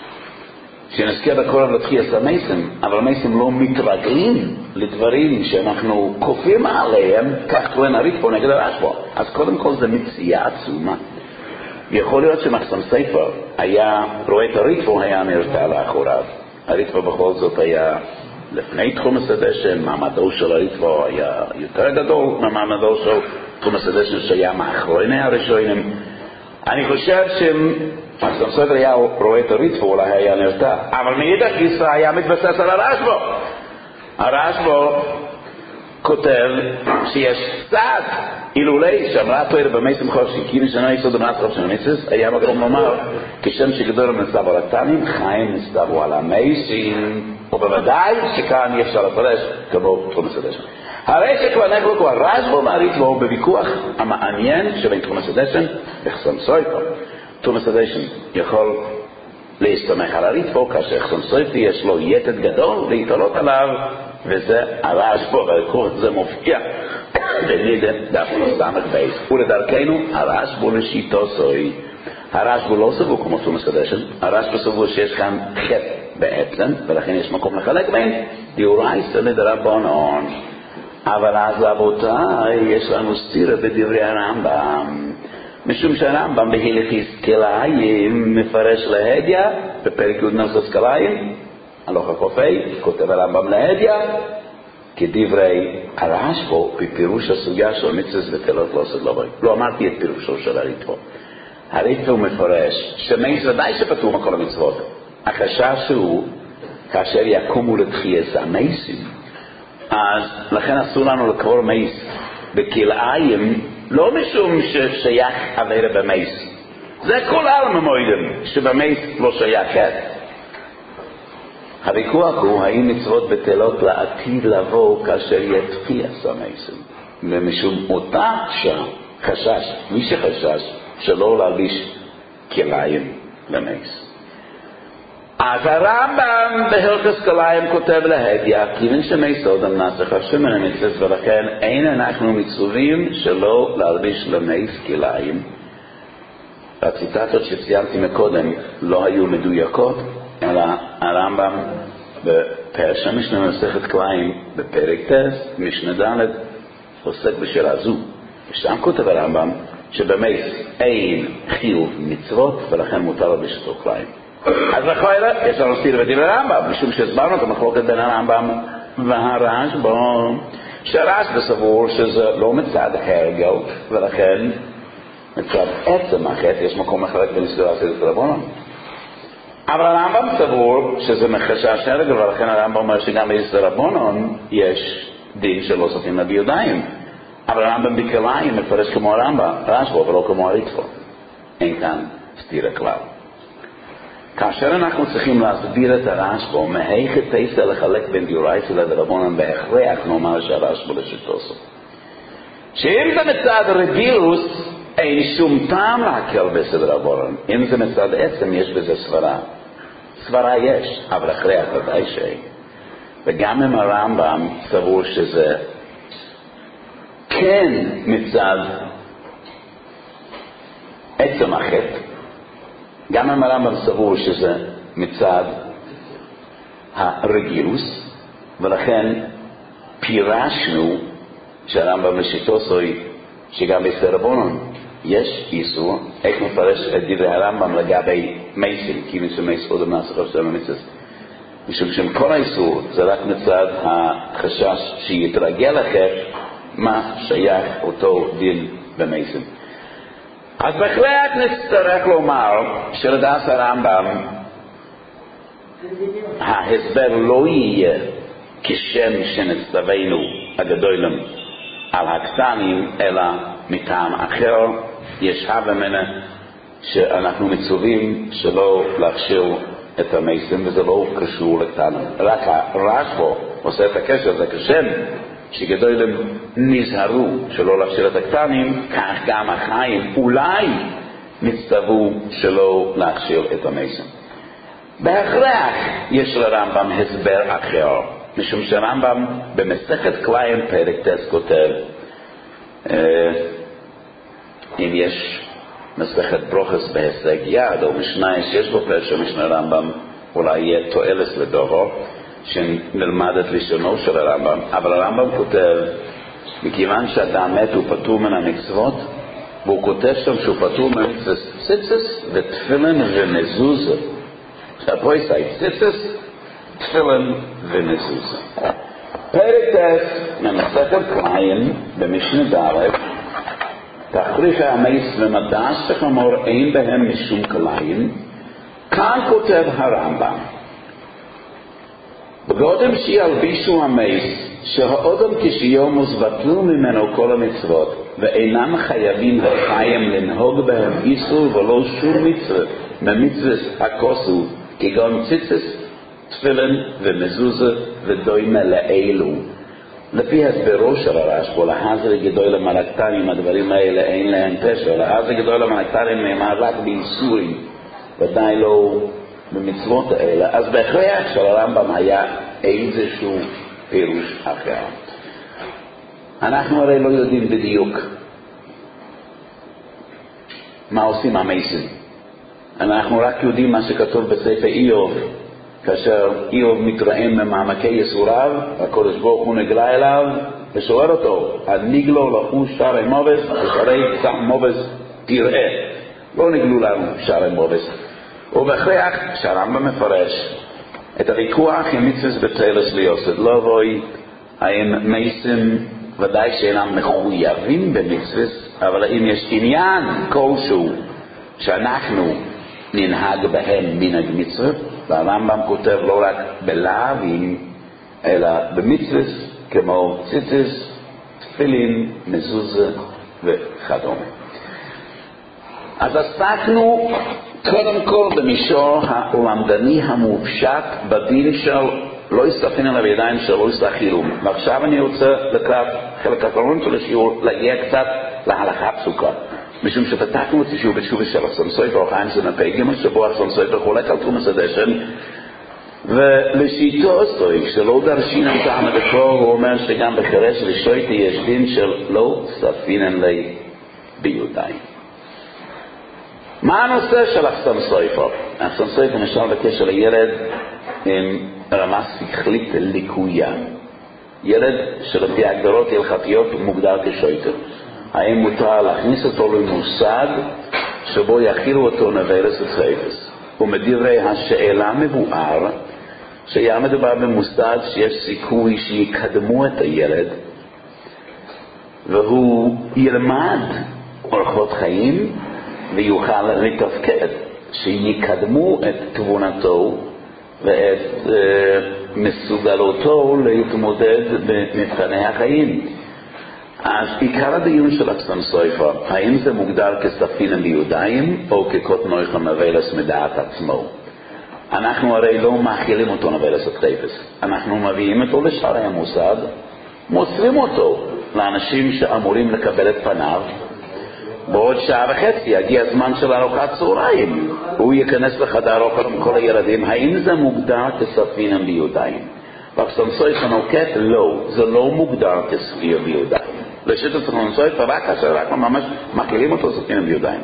שנזכיר בקורב לתחייס המייסים, אבל המייסים לא מתרגלים לדברים שאנחנו כופים עליהם. כך טוען הריטב"ו נגד הרשב"ו. אז קודם כל זה מציאה עצומה. יכול להיות שמחסם ספר היה רואה את הריטב"ו, היה נרתע לאחוריו. הריטב"ו בכל זאת היה לפני תחום הסדשן, מעמדו של הריטב"ו היה יותר גדול ממעמדו של תחום הסדשן שהיה מאחרוני הראשונים. אני חושב שמחסם ספר היה רואה את הריטב"ו, אולי היה נרתע. אבל מאידך גיסא היה מתבסס על הרשב"ו. הרשב"ו כותב שיש צד אילולי שאמרה תואר במייסים חופשי, כאילו שנה יסוד במעט חופשי ממצס, היה מקום לומר, כשם שגדול נסתבו על הקטנים, חיים נסתבו על המייסים, ובוודאי שכאן אי אפשר לפרש כמו תחום הסדשן. הרי שכבר נחלקו הרשב"ו והריטב"ו בוויכוח המעניין שבין תחום הסדשן וחסם סופר. תחום הסדשן יכול להסתמך על הריטב"ו, כאשר חסם סופר יש לו יתד גדול להתעלות עליו, וזה הרשב"ו, והוויכוח זה מופיע בנידה דף סמך בייס. ולדרכנו הרשב"ו לשיטו סוי. הרשב"ו לא סבור כמו תחום הסדשן, הרשב"ו סבור שיש כאן חטא בעצם, ולכן יש מקום לחלק בין דאורייתא לדרבנן. אבל אז רבותיי, יש לנו סתירה בדברי הרמב"ם, משום שהרמב"ם בהלכות כלאיים מפרש להדיא בפרק י' נוסח כלאיים, הלכה קופי, כותב הרמב"ם להדיא כדברי הרשב"ו בפירוש הסוגיה של מצווה בטלות לא עושה לובוי. לא אמרתי את פירושו של הריטב"ו. הריטב"ו מפרש שמייס ודאי שפטור מכל המצוות. החשש הוא כאשר יקומו לתחייס המייסים, אז לכן אסור לנו לקרוא מייס בכלאיים, לא משום ששייך עבירה במייס. זה כל העלמא מוידים שבמייס לא שייך חטא. הוויכוח הוא האם מצוות בטלות לעתיד לבוא כאשר יתחיל המייסים. ומשום אותה חשש, מי שחשש שלא להלביש כליים למייס. אז הרמב"ם בהלכות כליים כותב להדיא, כיוון שמייסוד המנסח השמן המצוות, ולכן אין אנחנו מצווים שלא להלביש למייס כליים. הציטטות שציינתי מקודם לא היו מדויקות, אלא הרמב"ם בפרש המשנה מסכת כליים בפרק ט' משנה ד' עוסק בשאלה זו. ושם כותב הרמב"ם שבמייס אין חיוב מצוות ולכן מותר להלביש אותו כליים. אז לכאורה יש לנו סתירה בדברי הרמב"ם, משום שהסברנו את המחלוקת בין הרמב"ם והרשב"א, שהרשב"א סבור שזה לא מצד הרגל ולכן מצד עצם החטא יש מקום מחלק בין סתירה סתירה רבנן. אבל הרמב"ם סבור שזה מחשש הרגל, ולכן הרמב"ם אומר שגם בסתירה רבנן יש דין שלא סותמים להביא ידיים. אבל הרמב"ם בכליים מפרש כמו הרמב"ם, רשב"א, ולא כמו הריטב"א. אין כאן סתירה כלל. כאשר אנחנו צריכים להסביר את הרשב"א, מהיכא תיסא לחלק בין דאורייתא לדרבנן, בהכרח נאמר שהרשב"א לשיטתו. שאם זה מצד רגילוס, אין שום טעם להקל בסדר רבנן. אם זה מצד עצם, יש בזה סברה. סברה יש, אבל הכרח ודאי שאין. וגם אם הרמב"ם סבור שזה כן מצד עצם החטא, גם אם הרמב"ם סבור שזה מצד הרגילוס, ולכן פירשנו שהרמב"ם לשיטתו שגם בסתירה רבנן יש איסור. איך מפרש את דברי הרמב"ם לגבי מייסים, כי מי שמייס עוד המנסח השמן המצוות? משום שכל האיסור זה רק מצד החשש שיתרגל לחטא, מה שייך אותו דין במייסים. אז בהחלט נצטרך לומר שלדעת הרמב"ם ההסבר לא יהיה כשם שנצטווינו הגדולים על הקטנים, אלא מטעם אחר. יש הווה ממנה שאנחנו מצווים שלא להכשיר את המייסים, וזה לא קשור לקטנים. רק הרשב"א עושה את הקשר, זה כשם שגדולים נזהרו שלא להכשיר את הקטנים, כך גם החיים אולי נצטוו שלא להכשיר את המייסים. בהכרח יש לרמב"ם הסבר אחר, משום שהרמב"ם במסכת כליים פרק ט' כותב, אם יש מסכת ברוכס בהישג יד או משנה שיש בו פרש המשנה רמב"ם, אולי יהיה תועלת לדורו שנלמד את לשונו של הרמב"ם. אבל הרמב"ם כותב, מכיוון שאדם מת הוא פטור מן המצוות, והוא כותב שם שהוא פטור מן ציצס ותפילין ומזוזה. פה יש ציצס, תפילין ומזוזה. פרק ט' ממסכת כליים במשנה ד', תכריכי המייס ומדש שכמור אין בהם משום כליים. כאן כותב הרמב"ם, וגודם שילבישו המייס שהאודם כשיומוס בטלו ממנו כל המצוות ואינם חייבים לחיים לנהוג בהם איסור ולא שום מצווה ממצוות הכוסו כגון ציצס, תפילין ומזוזה ודומה לאלו. לפי הסברו של הרשב"א, להזרי גדול למלאקתנים, הדברים האלה אין להם פשר. להזרי גדול למלאקתנים נאמר רק באיסורים, ודאי לא במצוות האלה. אז בהכרח של הרמב"ם היה איזשהו פירוש אחר. אנחנו הרי לא יודעים בדיוק מה עושים המייסים. אנחנו רק יודעים מה שכתוב בספר איוב, כאשר איוב מתרעם ממעמקי יסוריו, הקדוש ברוך הוא נגלה אליו ושואל אותו, הנגלו לכו שערי מובס ושערי מובס תראה. לא נגלו לנו שערי מובס. ובהכרח שהרמב"ם מפרש את הוויכוח עם מצוות בטלס ליוסד לא בוי, האם מייסים ודאי שאינם מחויבים במצוות, אבל אם יש עניין כלשהו שאנחנו ננהג בהם מנהג מצוות, והרמב"ם כותב לא רק בלאווים אלא במצוות כמו ציצס, תפילין, מזוזה וכדומה. אז עסקנו קודם כל במישור הלמדני המופשט בדין של לא יסתפין על הידיים של לא יסתחילום. ועכשיו אני רוצה לקראת חלק האחרון של השיעור להגיע קצת להלכה פסוקה. משום שפתחנו את השיעור בתשובה של החסון סופר חיים סנפי גימל שבו החסון סופר חולק על תרומס הדשן, ולשיטו סטוי שלא דרשין המטעם הדקור הוא אומר שגם בחרש לשויטי יש דין של לא ספינן לי ביודיים. מה הנושא של החסון סופר? החסון סופר נשאר בקשר לילד עם רמה שכלית ליקויה, ילד שלפי הגדרות הלכתיות מוגדר כשויטר. האם מותר להכניס אותו למוסד שבו יכילו אותו נבלס וצחייבס? ומדברי השאלה מבואר שהיה מדובר במוסד שיש סיכוי שיקדמו את הילד והוא ילמד אורחות חיים ויוכל לתפקד, שיקדמו את תבונתו ואת uh, מסוגלותו להתמודד במבחני החיים. אז עיקר הדיון של החסון סופר, האם זה מוגדר כספינן ביודיים או כקוטנוי נבלס מדעת עצמו? אנחנו הרי לא מאכילים אותו נבלס הצחייבס, אנחנו מביאים אותו לשערי המוסד, מוסרים אותו לאנשים שאמורים לקבל את פניו. בעוד שעה וחצי יגיע הזמן של ארוחת צהריים, הוא ייכנס לחדר אוכל עם כל הילדים. האם זה מוגדר כספינן ביודיים? והחסון סופר נוקט לא, זה לא מוגדר כספינן ביודיים. לשיטת החסון סופר רק כאשר רק ממש מאכילים אותו ספינן ביודיים.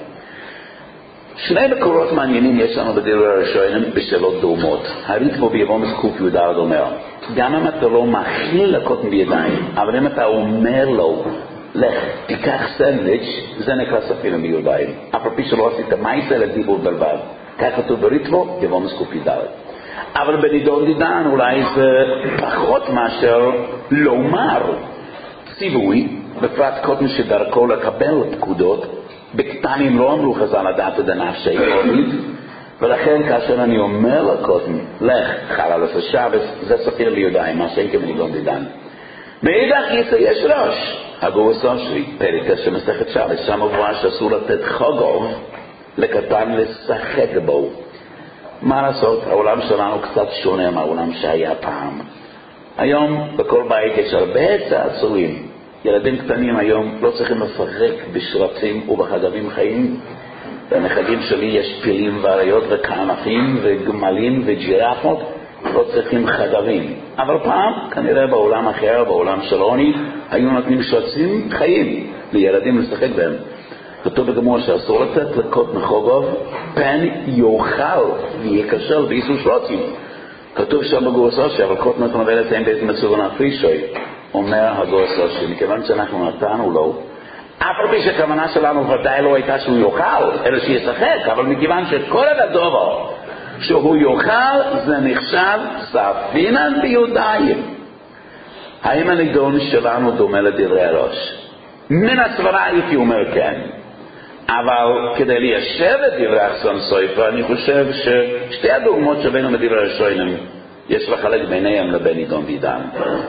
שני מקורות מעניינים יש לנו בדברי הראשונים בשאלות דומות. הריטב"א ביבומס ק"ד אומר, גם אם אתה לא מאכיל לקוטן בידיים, אבל אם אתה אומר לו לך תיקח סנדוויץ', זה נקרא ספינן ביודיים, אף על פי שלא עשית מעשה לדיבור בלבד. כך כתוב בריטב"א ביבומס ק"ד. אבל בנידון דידן אולי זה פחות מאשר לומר ציווי, בפרט קוטן שדרכו לקבל פקודות. בקטנים לא אמרו חז"ל לדעת את הנפשי קוטן, ולכן כאשר אני אומר לקוטן לך חלל עשה שבס, זה ספינן ביודיים, מה שאין כבנידון דידן. מאידך גיסא יש ראש הגורס אושרי, פרק של מסכת שבס, שם מבואר שאסור לתת חוגוב לקטן לשחק בו. מה לעשות? העולם שלנו קצת שונה מהעולם שהיה פעם. היום בכל בית יש הרבה צעצועים. ילדים קטנים היום לא צריכים לשחק בשרצים ובחגבים חיים. בנכדים שלי יש פילים ואריות וקרנפים וגמלים וג'ירפות, לא צריכים חגבים. אבל פעם, כנראה בעולם אחר, בעולם של עוני, היו נותנים שרצים חיים לילדים לשחק בהם. כתוב בגמור שאסור לתת לקוטן חוגוב פן יאכל ויקשר באיסור שרצים. כתוב שם בגורס אושרי, אבל קוטן נבלת אין באיזה מצורן הפרישוי. אומר הגורס אושרי, מכיוון שאנחנו נתנו לו, אף על פי שהכוונה שלנו ודאי לא הייתה שהוא יאכל, אלא שישחק, אבל מכיוון שכל הדבר שהוא יאכל זה נחשב ספינן ביודיים. האם הנידון שלנו דומה לדברי הראש? מן הסברה הייתי אומר כן, אבל כדי ליישב את דברי החסון סופר אני חושב ששתי הדוגמאות שבינו מדברי הראשונים יש לחלק ביניהם לבין נידון דידן.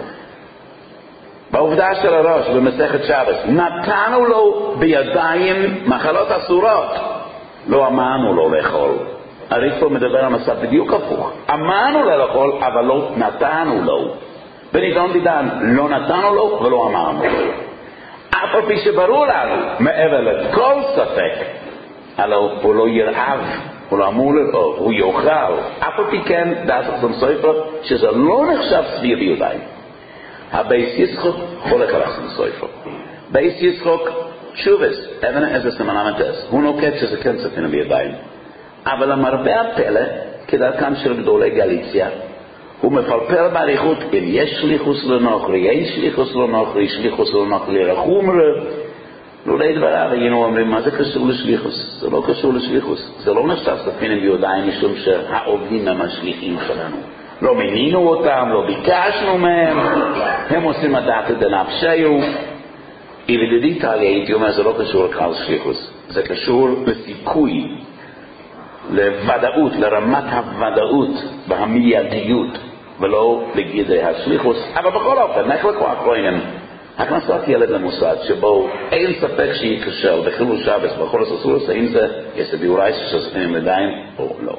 בעובדה של הראש במסכת שבס נתנו לו בידיים מחלות אסורות, לא אמרנו לו לאכול. הריטב"א מדבר על מצב בדיוק הפוך, אמרנו לו לאכול אבל לא נתנו לו. בנידון דידן לא נתנו לו ולא אמרנו לו, אף על פי שברור לנו מעבר לכל ספק הלוא הוא לא ירעב, הוא לא אמור לרעוב, הוא יאכל. אף על פי כן דעת החסון סופר שזה לא נחשב ספינן ביודיים. הבייס יצחוק חולק על החסון סופר. בייס יצחוק תשובס אבן עזר סימן למ"ס, הוא נוקט שזה כן ספינן ביודיים, אבל למרבה הפלא כדרכם של גדולי גליציה הוא מפלפל בעריכות אם יש שליחוס לנוכרי, אין שליחוס לנוכרי, שליחוס לנוכרי רחומר. לולי דבריו היינו אומרים מה זה קשור לשליחוס? זה לא קשור לשליחוס, זה לא נחשב ספינן ביודיים משום שהעובדים הם השליחים שלנו, לא מינינו אותם, לא ביקשנו מהם, הם עושים הדעת את הנפשהו. ידידי טלי הייתי אומר זה לא קשור לכלל שליחוס, זה קשור לסיכוי, לוודאות, לרמת הוודאות והמיידיות, ולא לגידי השליחוס. אבל בכל אופן נחלקו הקרוינים הכנסת ילד למוסד שבו אין ספק שייכשל בחילול שבת בכל הססורס, האם זה יש ביאורייס שספרים לדיים או לא.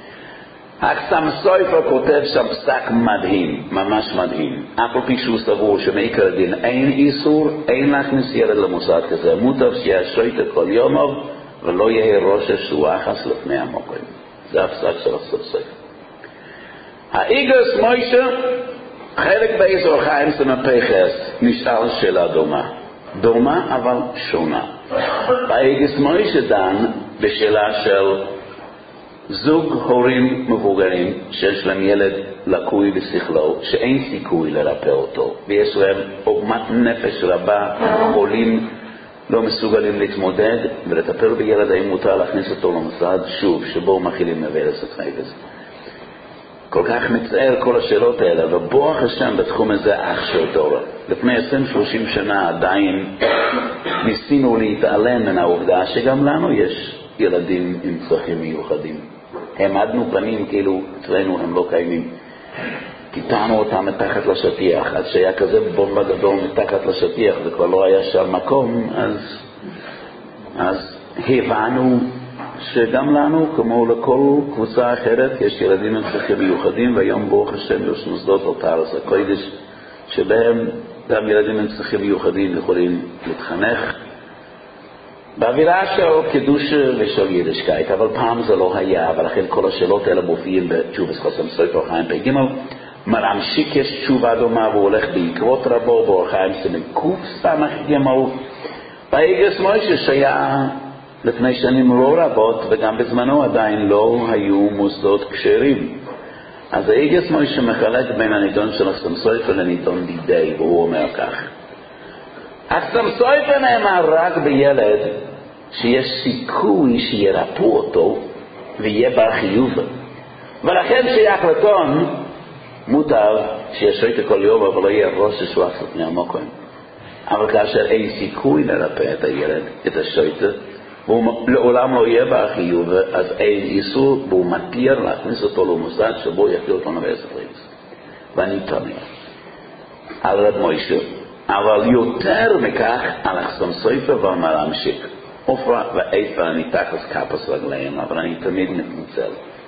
הקסם סופר כותב שם פסק מדהים, ממש מדהים. אף על פי שהוא סבור שמעיקר הדין אין איסור, אין להכניס ילד למוסד כזה. מוטב שיהיה שויטה כל יומוב ולא יהיה ראש שואחס לפני המוקרים. זה הפסק של הקסם סופר. האיגרס מוישה, חלק באזור חיים סמפחס, נשאל שאלה דומה. דומה אבל שונה. באיגרס מוישה דן בשאלה של זוג הורים מבוגרים שיש להם ילד לקוי בשכלו, שאין סיכוי לרפא אותו, ויש להם עוגמת נפש רבה, חולים לא מסוגלים להתמודד ולטפל בילד. האם מותר להכניס אותו למוסד שוב שבו מכילים מבלס התחייבס? כל כך מצער כל השאלות האלה, ובוח השם בתחום הזה אח של דור. לפני עשרים שלושים שנה עדיין ניסינו להתעלם מן העובדה שגם לנו יש ילדים עם צרכים מיוחדים. העמדנו פנים כאילו אצלנו הם לא קיימים. קיטענו אותם מתחת לשטיח, אז שהיה כזה בומבה גדול מתחת לשטיח וכבר לא היה שם מקום, אז, אז הבנו שגם לנו, כמו לכל קבוצה אחרת, יש ילדים עם צרכים מיוחדים, והיום ברוך השם יש מוסדות על תארץ הקודש שבהם גם ילדים עם צרכים מיוחדים יכולים להתחנך באווירה של קידוש ושל יידישקייט. אבל פעם זה לא היה, ולכן כל השאלות האלה מופיעים בתשובס חסם סופר חיים פי גימל. מרמשיק יש תשובה דומה והוא הולך בעקבות רבו באור חיים סמי קוף סמך גימל. באיגרס מוישה שהיה לפני שנים לא רבות, וגם בזמנו עדיין לא היו מוסדות כשרים. אז האיגרס מוישה מחלק בין הנידון של חסם סופר לנידון דידי, והוא אומר כך: החסם סופר נאמר רק בילד שיש סיכוי שירפאו אותו ויהיה בר חיוב, ולכן שייך לתון מותר שישויטה כל יום אבל לא יהיה ראש ששוח לפני המוקרים. אבל כאשר אין סיכוי לרפא את הילד, את השויטה, והוא לעולם לא יהיה בר חיוב, אז אין איסור, והוא מתיר להכניס אותו למוסד שבו יחיות אותו נבייס הפריס. ואני תמיד על רב מוישה, אבל יותר מכך על החסם סופר ועל מרמשיק. עופרה ואיפה אני תחס כפס רגליהם, אבל אני תמיד מתנצל.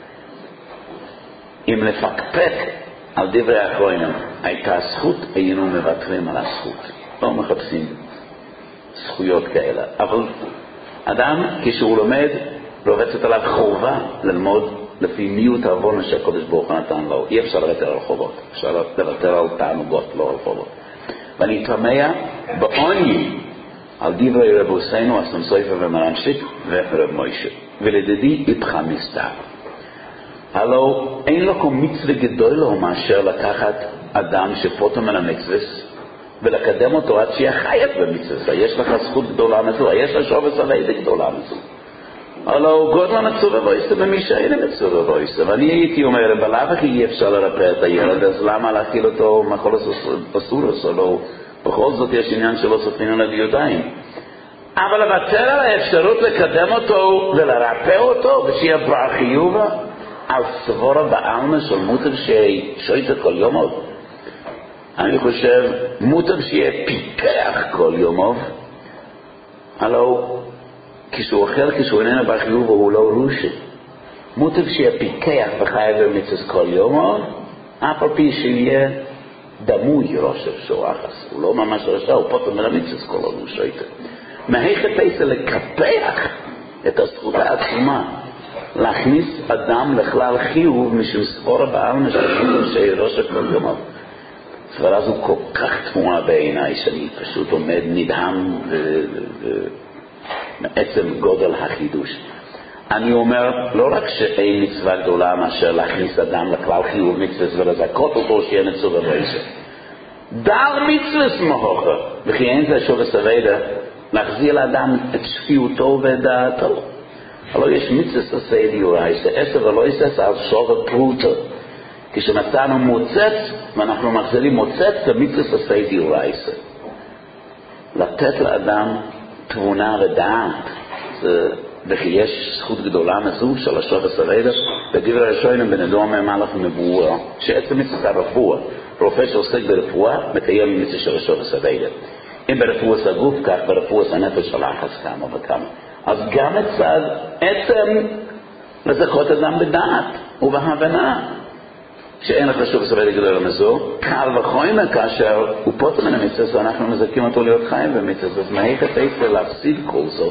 אם לפקפק על דברי האחרונים הייתה זכות, היינו מבטרים על הזכות. לא מחפשים זכויות כאלה. אבל אדם, כשהוא לומד, רובצת עליו חובה ללמוד לפי מיעוט העוון שהקדוש ברוך הוא נתן לו. אי אפשר לוותר על חובות. אפשר לוותר על תענוגות, לא על חובות. ואני תמה בעוני על דברי רב הוסינו, החסם סופר ומרמשיק ורב מוישה. ולדידי איתך מסתר. הלו אין לו כל מצווה גדול לו מאשר לקחת אדם שפוטו מן המצווה ולקדם אותו עד שיהיה חייב במצווה. יש לך זכות גדולה מזו, יש לך שובס עלי גדולה מזו. הלו גודל מצווה בויסה במי שאין מצווה בויסה. ואני הייתי אומר, בלאו הכי אי אפשר לרפא את הילד, אז למה להכיל אותו מחול הסורס? הלו בכל זאת יש עניין שלא סופרים עליו ידיים. אבל לוותר על האפשרות לקדם אותו ולרפא אותו ושיהיה בר חיוב על סבורה בעלמה של מוטב שיהיה שויטה כל יומוב. אני חושב מוטב שיהיה פיקח כל יומוב. הלו כשהוא אוכל, כשהוא איננו בר חיוב והוא לא רושי, מוטב שיהיה פיקח וחייב במצווה כל יומוב, אף על פי שיהיה דמוי ראש שואחס. הוא לא ממש רשע, הוא פוטר מלמצווה כל עוד הוא שויטה. מהיכת איזה לקפח את הזכות העצומה להכניס אדם לכלל חיוב משום ספורה בעלמה של ראש הכל גמר. סברה זו כל כך תמוהה בעיניי שאני פשוט עומד נדהם מעצם גודל החידוש. אני אומר לא רק שאין מצווה גדולה מאשר להכניס אדם לכלל חיוב מצווה ולזכות אותו שיהיה מצווה בויסה. דל מצווה מהוכה, וכי אין זה שוב הסווידה להחזיר לאדם את שפיותו ודעתו. אבל יש מצווה עשה דיורייסה, עשר ולא יסס על שור פרוטו. כשמצאנו מוצץ, ואנחנו מחזירים מוצץ, זה מצווה עשה דיורייסה. לתת לאדם תבונה ודעת, זה וכי יש זכות גדולה מזו של השורש הרדף בדברי ראשונים בנדום מהמלך ומבואר שעצם מצווה רפואה רופא שעוסק ברפואה מקיים ממצווה של השורש הרדף אם ברפואה הגוף כך ברפואה הנפש על היחס כמה וכמה אז גם מצד עצם לזכות אדם בדעת ובהבנה שאין לך שוב סבד גדול מזו קל וחומר כאשר הוא פוטר מן המצווה אנחנו מזכים אותו להיות חיים במצווה זאת מהיכת היצר להפסיד כל זאת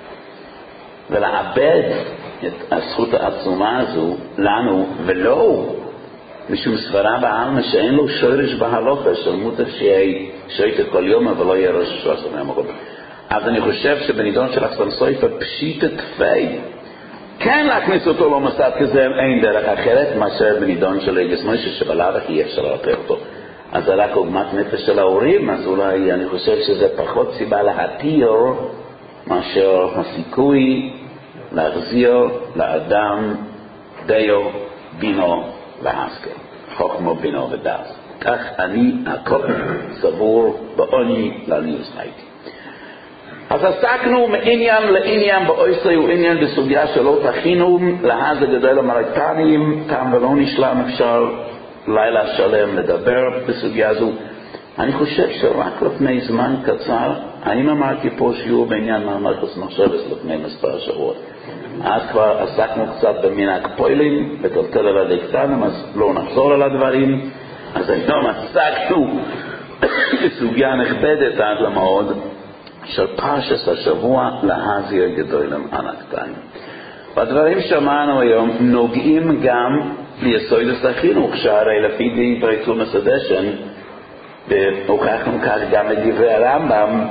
ולאבד את הזכות העצומה הזו לנו ולא משום סברה בעלמא שאין לו שורש בהלוכה של מותר שיהיה שייטת כל יום אבל לא יהיה ראש השבוע מהמקום אז אני חושב שבנידון של אחסן סופר פשיט את תפי כן להכניס אותו לא מסד כזה אין דרך אחרת מאשר בנידון של רגס מוישה שבלעד אי אפשר להפר אותו אז זה רק עוגמת נפש של ההורים אז אולי אני חושב שזה פחות סיבה להתיר מאשר הסיכוי להחזיר לאדם דיו בינו להשכל חוכמו בינו ודס כך אני הכל סבור בעוני לניוס הייתי אז עסקנו מעניין לעניין באויסרי ועניין בסוגיה שלא תכינו להזה גדול המרתנים תם ולא נשלם אפשר לילה שלם לדבר בסוגיה הזו אני חושב שרק לפני זמן קצר אני אמרתי פה שיעור בעניין מהמרכז מחשבת לפני מספר שבועות אז כבר עסקנו קצת במנהג פועלים בטלטל על הדקטנים אז לא נחזור על הדברים אז היום עסקנו בסוגיה נכבדת עד למאוד של פרשת השבוע להזיר גדולים ענקתיים. והדברים שמענו היום נוגעים גם ליסוד החינוך, שהרי לפי דברי תומס הדשן, והוכחנו כך גם לדברי הרמב"ם,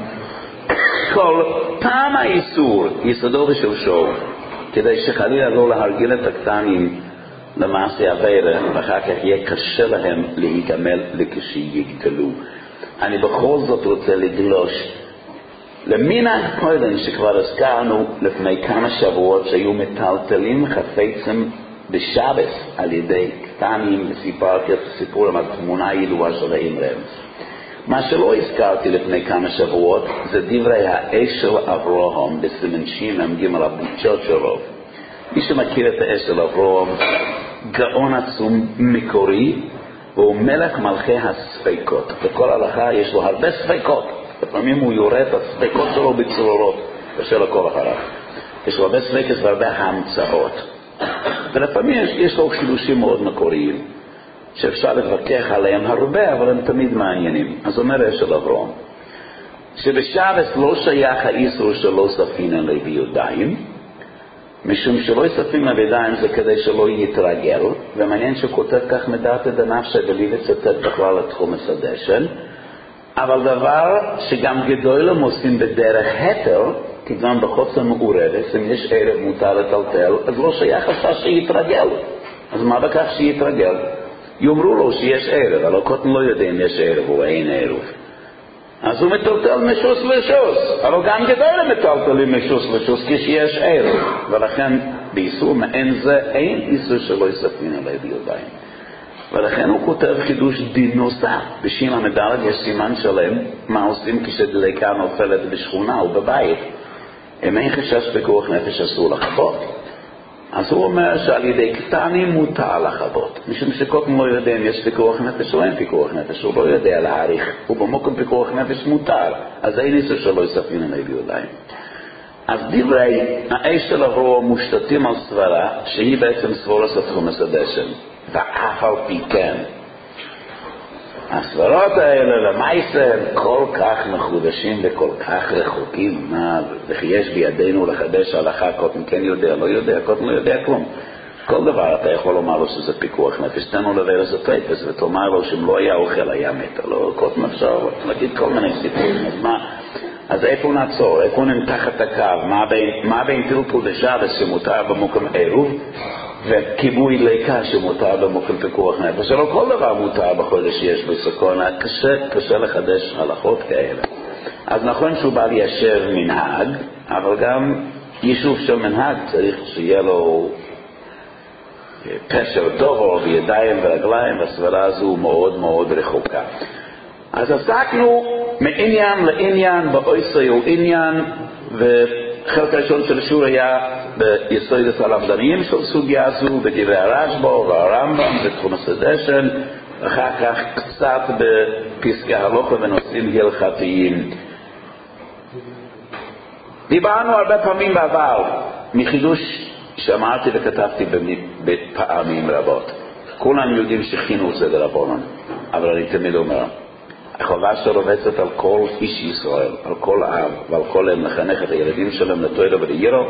כל פעם האיסור יסודו ושורשו, כדי שחלילה לא להרגיל את הקטנים למעשה עבירה, ואחר כך יהיה קשה להם להיגמל לכשיגדלו. אני בכל זאת רוצה לגלוש למנהג פועלים שכבר הזכרנו לפני כמה שבועות שהיו מטלטלים חפצים בשבס על ידי קטנים וסיפרתי את הסיפור עם התמונה הידועה של האמרם. מה שלא הזכרתי לפני כמה שבועות זה דברי האש של אברהם בסימן שימן ג' הבוצ'ות שלו. מי שמכיר את האש של אברהם גאון עצום מקורי והוא מלך מלכי הספקות. בכל הלכה יש לו הרבה ספקות. לפעמים הוא יורד את הספקות שלו בצרורות בשל הכל אחריו. יש לו הרבה ספקות והרבה המצאות. ולפעמים יש, יש לו חידושים מאוד מקוריים שאפשר להתווכח עליהם הרבה, אבל הם תמיד מעניינים. אז אומר אש של אברהם שבשבס לא שייך האיסור שלא ספינן לידיים, משום שלא יספים לידיים זה כדי שלא יתרגל, ומעניין שכותב כך מדעת את הנפש בלי לצטט בכלל לתחום הסדשן, אבל דבר שגם גדולים עושים בדרך התר, כי גם בחוצה מעורבת, אם יש ערב מותר לטלטל, אז לא שייך עשה שיתרגל. אז מה בכך שיתרגל? יאמרו לו שיש ערב, אבל קוטן לא יודע אם יש ערב או אין ערב. אז הוא מטלטל משוס ושוס, אבל גם גדולים מטלטלים משוס ושוס כשיש ערב. ולכן באיסור מעין זה אין איסור שלא יספין עלי ביודיים. ולכן הוא כותב חידוש דין נוסף. בשין המדרג יש סימן שלם מה עושים כשדליקה נופלת בשכונה או בבית. אם אין חשש פיקוח נפש אסור לחוות. אז הוא אומר שעל ידי קטנים מותר לחוות. משום שקודם לא יודע אם יש פיקוח נפש או אין פיקוח נפש. הוא לא יודע להעריך. הוא במוקם פיקוח נפש מותר. אז אין איסור שלא יספין עלי ביודיים. אז דברי האש של אברהם מושתתים על סברה שהיא בעצם סבורס התחום הסדשן. ואף על פי כן הסברות האלה למעשה הם כל כך מחודשים וכל כך רחוקים מה, וכי יש בידינו לחדש הלכה קודם כן יודע, לא יודע, קודם לא יודע כלום. כל דבר אתה יכול לומר לו שזה פיקוח נפש, תנו לבר איזה טייפס ותאמר לו שאם לא היה אוכל היה מת, לא קודם אפשר להגיד כל מיני סיפורים. אז מה, אז איפה נעצור, איפה נמתח את הקו, מה בין, מה בין טלטול בשבס שמותר במוקם עירוב וכיבוי ליקה שמותר במוקם פיקוח נפש, שלא כל דבר מותר בחודש שיש בסכונה, קשה, קשה לחדש הלכות כאלה. אז נכון שהוא בא ליישב מנהג, אבל גם יישוב של מנהג צריך שיהיה לו פשר דובר בידיים ורגליים, והסברה הזו מאוד מאוד רחוקה. אז עסקנו מעניין לעניין באויסרי הוא עניין, חלק הראשון של השיעור היה ביסודות הלמדניים של סוגיה הזו, בדברי הרשב"א והרמב"ם בתחום הסדשן, אחר כך קצת בפסקי הלכה ונושאים הלכתיים. דיברנו הרבה פעמים בעבר מחידוש שאמרתי וכתבתי בפעמים רבות. כולם יודעים שחינוך זה דרבנן, אבל אני תמיד אומר, החובה שרובצת על כל איש ישראל, על כל אב ועל כל אם לחנך את הילדים שלהם לתורה וליראה,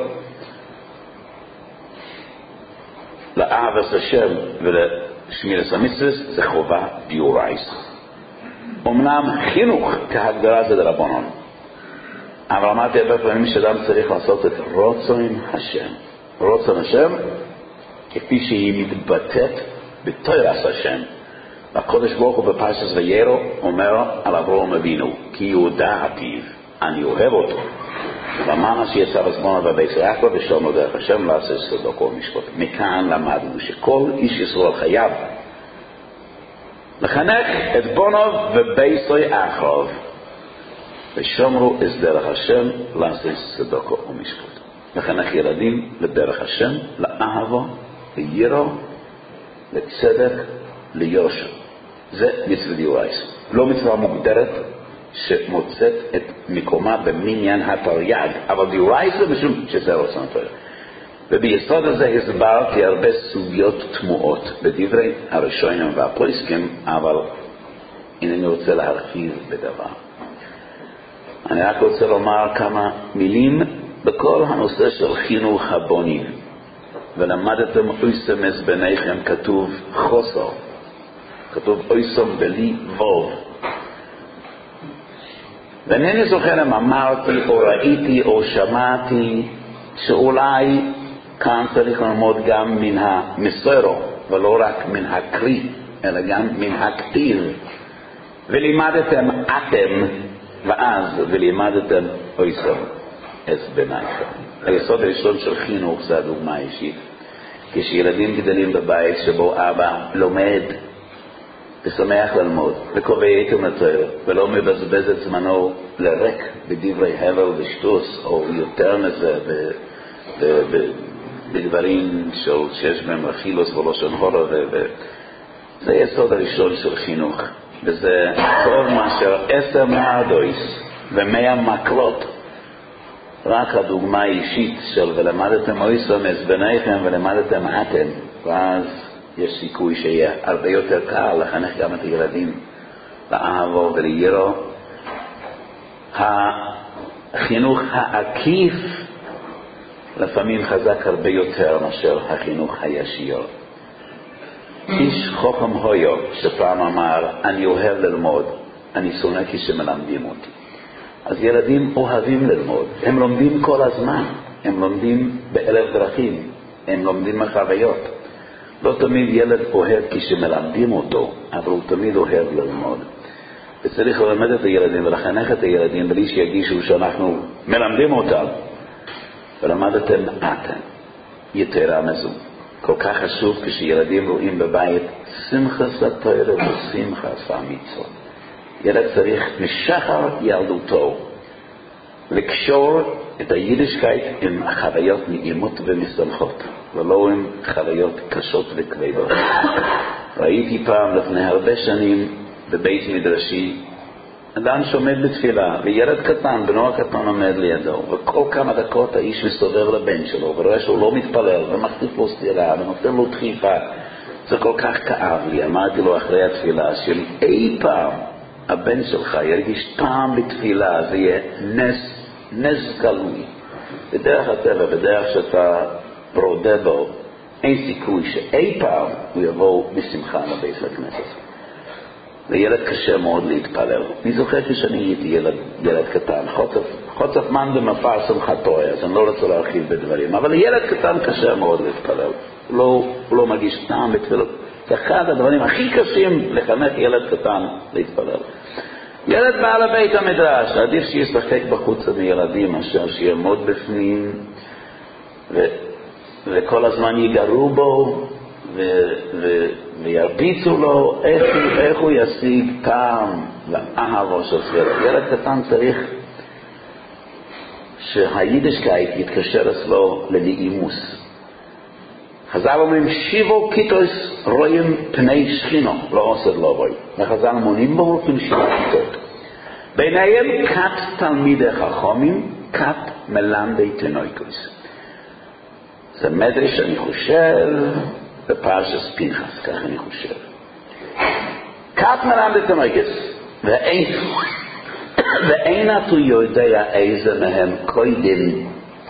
לאהבת השם ולשמירת המצוות, זה חובה דאורייתא. אומנם חינוך כהגדרה זה דרבנן, אבל אמרתי הרבה פעמים שאדם צריך לעשות את רצון השם. רצון השם כפי שהיא מתבטאת בתורת השם. הקדוש ברוך הוא בפרשת וירא אומר על אברהם אבינו, כי יהודה אביו, אני אוהב אותו. ואמרנו שיצא בזמן בבית יעקב ושמעו דרך השם לעשות צדקה ומשפט. מכאן למדנו שכל איש ישראל חייב לחנך את בונו וביתו אחריו, ושמרו את דרך השם לעשות צדקה ומשפט. לחנך ילדים לדרך השם, לאהבה, ליראה, לצדק, ליושר. זה מצווה דאורייתא. לא מצווה מוגדרת שמוצאת את מקומה במניין התרי"ג, אבל דאורייתא משום שזה רצון התורה. וביסוד הזה הסברתי הרבה סוגיות תמוהות בדברי הראשונים והפוסקים, אבל אינני רוצה להרחיב בדבר. אני רק רוצה לומר כמה מילים בכל הנושא של חינוך הבונים. ולמדתם אויסם ביניכם, כתוב חוסר, כתוב אויסם בלי ווב. ואינני זוכר אם אמרתי או ראיתי או שמעתי שאולי כאן צריך ללמוד גם מן המסורו, ולא רק מן הקריא, אלא גם מן הכתיב. ולימדתם אתם, ואז ולימדתם אויסם את ביניכם. היסוד הראשון של חינוך זה הדוגמה האישית. כשילדים גדלים בבית שבו אבא לומד ושמח ללמוד וקובע איתם לתורה ולא מבזבז את זמנו לרק בדברי הבל ושטוס או יותר מזה בדברים שיש בהם רכילוס ולושן הורו, זה היסוד הראשון של חינוך, וזה טוב מאשר עשר מעדויס ומאה מקלות. רק הדוגמה האישית של ולמדתם אויסם את ביניכם ולמדתם אתם, ואז יש סיכוי שיהיה הרבה יותר קל לחנך גם את הילדים לאהבה וליראה. החינוך העקיף לפעמים חזק הרבה יותר מאשר החינוך הישיר. איש חוכם הויו שפעם אמר, אני אוהב ללמוד, אני שונא כשמלמדים אותי. אז ילדים אוהבים ללמוד, הם לומדים כל הזמן, הם לומדים באלף דרכים, הם לומדים מחוויות. לא תמיד ילד אוהב כשמלמדים אותו, אבל הוא תמיד אוהב ללמוד. וצריך ללמד את הילדים ולחנך את הילדים בלי שיגישו שאנחנו מלמדים אותם. ולמדתם אתם, יתרה מזו. כל כך חשוב כשילדים רואים בבית שמחת התורה ושמחת המצוות. ילד צריך משחר ילדותו לקשור את היידישקייט עם חוויות נעימות ומשמחות, ולא עם חוויות קשות וכבדות. ראיתי פעם לפני הרבה שנים בבית מדרשי אדם שעומד בתפילה, וילד קטן, בנו הקטן עומד לידו, וכל כמה דקות האיש מסתובב לבן שלו ורואה שהוא לא מתפלל ומחטיף לו סטירה ונותן לו דחיפה. זה כל כך כאב לי. אמרתי לו אחרי התפילה שאם אי פעם הבן שלך ירגיש טעם בתפילה, זה יהיה נס, נס גלוי. בדרך הטבע, בדרך שאתה ברודה בו, אין סיכוי שאי פעם הוא יבוא בשמחה לבית לכנסת. לילד קשה מאוד להתפלל. אני זוכר כשאני הייתי ילד, ילד קטן, חוצף, חוצף מן במפר שמחתו, אז אני לא רוצה להרחיב בדברים, אבל לילד קטן קשה מאוד להתפלל. הוא לא, הוא לא מגיש טעם בתפילות. זה אחד הדברים הכי קשים לחנך ילד קטן להתפלל. ילד בא לבית המדרש, עדיף שישחק בחוץ מילדים, אשר שיעמוד בפנים, ו, וכל הזמן ייגרו בו, ו, ו, וירביצו לו, איך, איך הוא ישיג טעם לאהבה של סבירה. ילד קטן צריך שהיידישקייט יתקשר אצלו לנעימוס. חז"ל אומרים שיבו כיתוס רואים פני שכינו, לא עושה לא רואים. וחז"ל מונים בו הולכים שבע כיתות. ביניהם כת תלמידי חכמים, כת מלמדי תינוקוס. זה מדרש אני חושב בפרשת פנחס, כך אני חושב. כת מלמדי תינוקוס, ואין ואין אתה יודע איזה מהם קודם.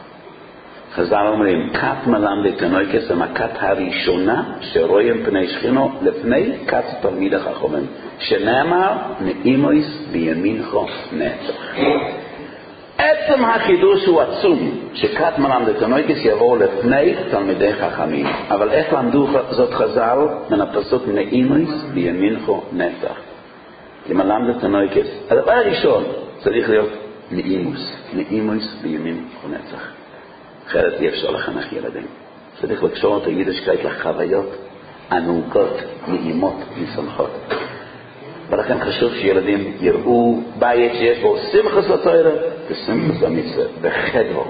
חז"ל אומרים כת מלמדי תינוקוס הם הכת הראשונה שרואים פני שכינו לפני כת תלמידי חכמים, שנאמר נעימוס בימינך נצח. עצם החידוש הוא עצום, שכת מלמדי תינוקוס יבואו לפני תלמידי חכמים. אבל איך למדו זאת חז"ל? מן הפסוק נעימוס בימינך נצח. כי מלמדי תינוקוס, הדבר הראשון צריך להיות נעימוס, נעימוס בימינך נצח. אחרת אי אפשר לחנך ילדים. צריך לקשור את היידישקייט לחוויות ענוגות, נעימות, משמחות. ולכן חשוב שילדים יראו בית שיש בו שמחת התורה ושמחת המצווה וחדווה,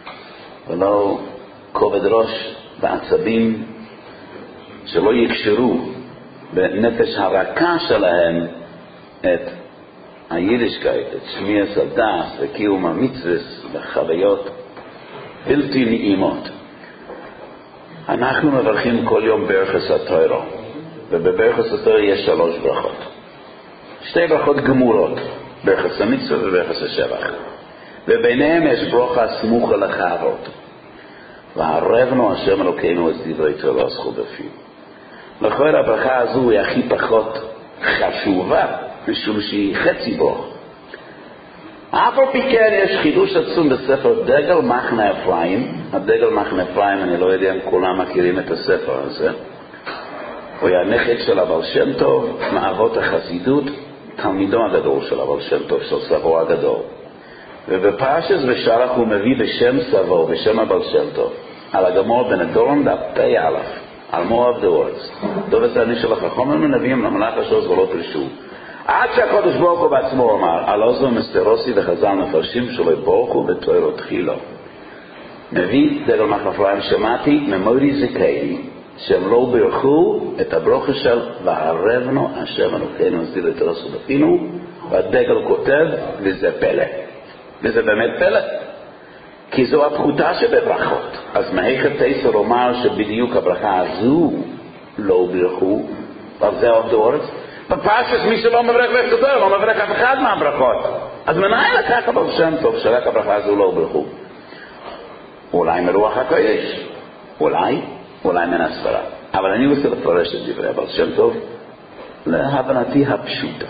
ולא כובד ראש ועצבים, שלא יקשרו בנפש הרכה שלהם את היידישקייט, את שמיעת הדעת וקיום המצווה וחוויות בלתי נעימות. אנחנו מברכים כל יום ברכת התורה, ובברכת התורה יש שלוש ברכות. שתי ברכות גמורות, ברכת המצווה וברכת השבח. וביניהם יש ברכה סמוכה לחרות. וערבנו השם אלוקינו את דברי תורה זכו בפיו. לכן הברכה הזו היא הכי פחות חשובה, משום שהיא חצי ברכה. אף על פי כן יש חידוש עצום בספר דגל מחנה אפרים. הדגל מחנה אפרים, אני לא יודע אם כולם מכירים את הספר הזה. הוא היה נכד של הבעל שם טוב, מאבות החסידות, תלמידו הגדול של הבעל שם טוב, של סבו הגדול. ובפרשת בשלח הוא מביא בשם סבו, בשם הבעל שם טוב, על הגמור בנדורן דף פי אלף, על מואב דורץ. טוב את אני של החכמים מנביאים למלאך השוס ולא פרשו. עד שהקודש ברוך הוא בעצמו אמר, על עוזו מסתרוסי וחז"ל מפרשים שלו ברוך הוא בתוירו תחילו. מביא דגל מחנה אפרים, שמעתי ממורי זכאי, שהם לא ברכו את הברוכה של וערבנו השם אלוקינו את דברי תורה זכו בפיו, והדגל כותב וזה פלא. וזה באמת פלא, כי זו הפחותה שבברכות. אז מהיכת תסר אומר שבדיוק הברכה הזו לא ברכו, ועל זה עובדו אורץ. בפרשת מי שלא מברך ברכת התורה, לא מברך אף אחד מהברכות. אז מנהל לקח הבעל שם טוב שרק הברכה הזו לא ברכו? אולי מרוח הקודש, אולי, אולי מן הסברה. אבל אני רוצה לפרש את דברי הבעל שם טוב להבנתי הפשוטה.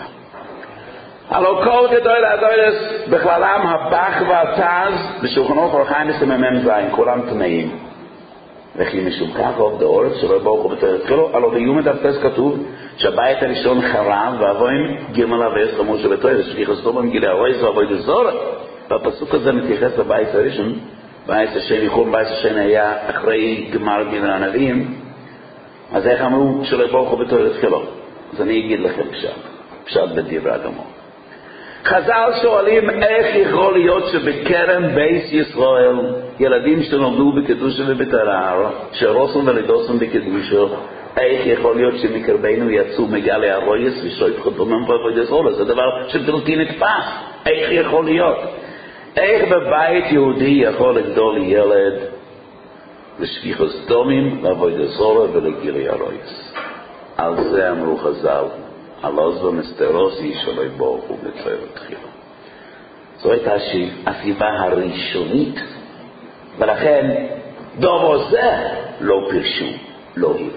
הלא כל גדול הדורס בכללם הבח והתז בשולחן אורך אור החיים מסממן זין, כולם טמאים. וכי משום כך עובד האורץ שלא ברוך הוא בתורת תחילו, הלא ביום מדפס כתוב שהבית הראשון חרב ואבוים גמל אבייס חמור שבתורת, שליחסתו במגילי הרויס ואבוי דזורת. והפסוק הזה מתייחס לבית הראשון, בית השני חום, בית השני היה אחרי גמר גמל הנביאים. אז איך אמרו שלא ברוך הוא בתורת תחילו? אז אני אגיד לכם פשט, פשט בדברי הגמור. חז"ל שואלים איך יכול להיות שבקרם בייס ישראל ילדים שנולדו בקדושה ובטהרה, שרוסם ולידוסם בקדושה, איך יכול להיות שמקרבנו יצאו מגלי הרויס ושויף חתומם ועבוד זולה? זה דבר שבלתי נתפס. איך יכול להיות? איך בבית יהודי יכול לגדול ילד לשפיכות דמים ועבוד זולה ולגילי הרויס? על זה אמרו חז"ל, על עוזו מסתרוסי שלא ברוך הוא בתורת תחילו. זו הייתה הסיבה הראשונית, ולכן דבר זה לא פרשו, לא הביאו.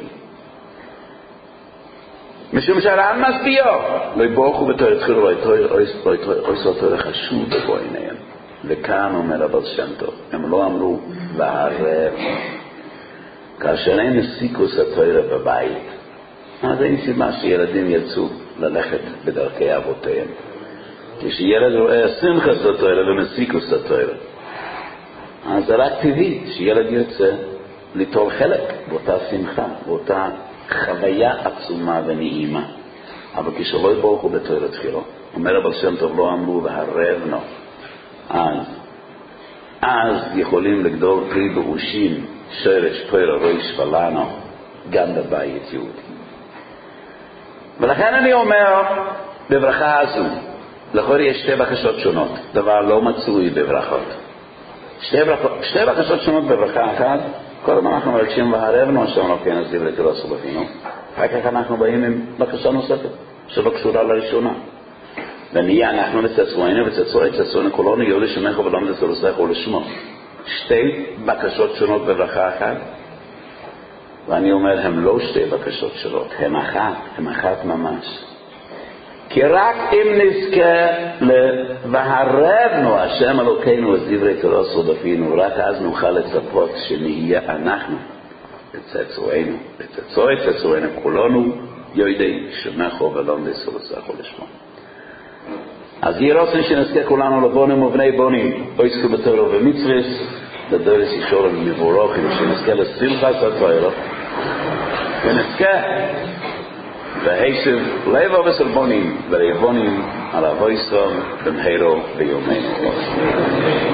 משום שהר"ן מסביר, לא ברוך הוא בתורת תחילו, אוי סותר חשוב בבוא עיניהם. וכאן אומר הבעל שם טוב, הם לא אמרו לערב. כאשר הם הסיקו סתורה בבית, אז אין סיבה שילדים ירצו ללכת בדרכי אבותיהם. כשילד רואה שמחת התורה ומסיקות התורה, אז זה רק טבעי שילד ירצה ליטול חלק באותה שמחה, באותה חוויה עצומה ונעימה. אבל כשלא ברוך הוא בתורה תחילו, אומר הבעל שם טוב, לא אמרו והרבנו. אז אז יכולים לגדול פרי באושים, שרש, פוירה, ראש ולנו, גם בבית יהודי. ולכן אני אומר, בברכה הזו, לכאורה יש שתי בקשות שונות, דבר לא מצוי בברכות. שתי, ברכות, שתי בקשות שונות בברכה אחת, קודם אנחנו מבקשים והרבנו השם לא כן אז דברי תורה סובבינו, אחר כך אנחנו באים עם בקשה נוספת, שלא קשורה לראשונה. ונהיה אנחנו וצצואינו וצצואי צצואינו כולנו יהודי שמך ולום לצורסך ולשמו. שתי בקשות שונות בברכה אחת, ואני אומר הם לא שתי בקשות שונות, הם אחת, הם אחת ממש. כי רק אם נזכה לבהרבנו השם אלוקינו את דברי תורה סודפינו, רק אז נוכל לצפות שנהיה אנחנו וצצואינו וצצואי צצואינו כולנו יהודי שמך ולום לצורסך ולשמו. אז יהיה רוצים שנזכה כולנו לבונים ובני בונים, עסקו בתורה ומצוות, לדורס ישור מבורוכים, שנזכה לשמחת התורה, ונזכה להישב לב ובשר בונים, ולבונים על אבו ישראל במהרו ביומנו.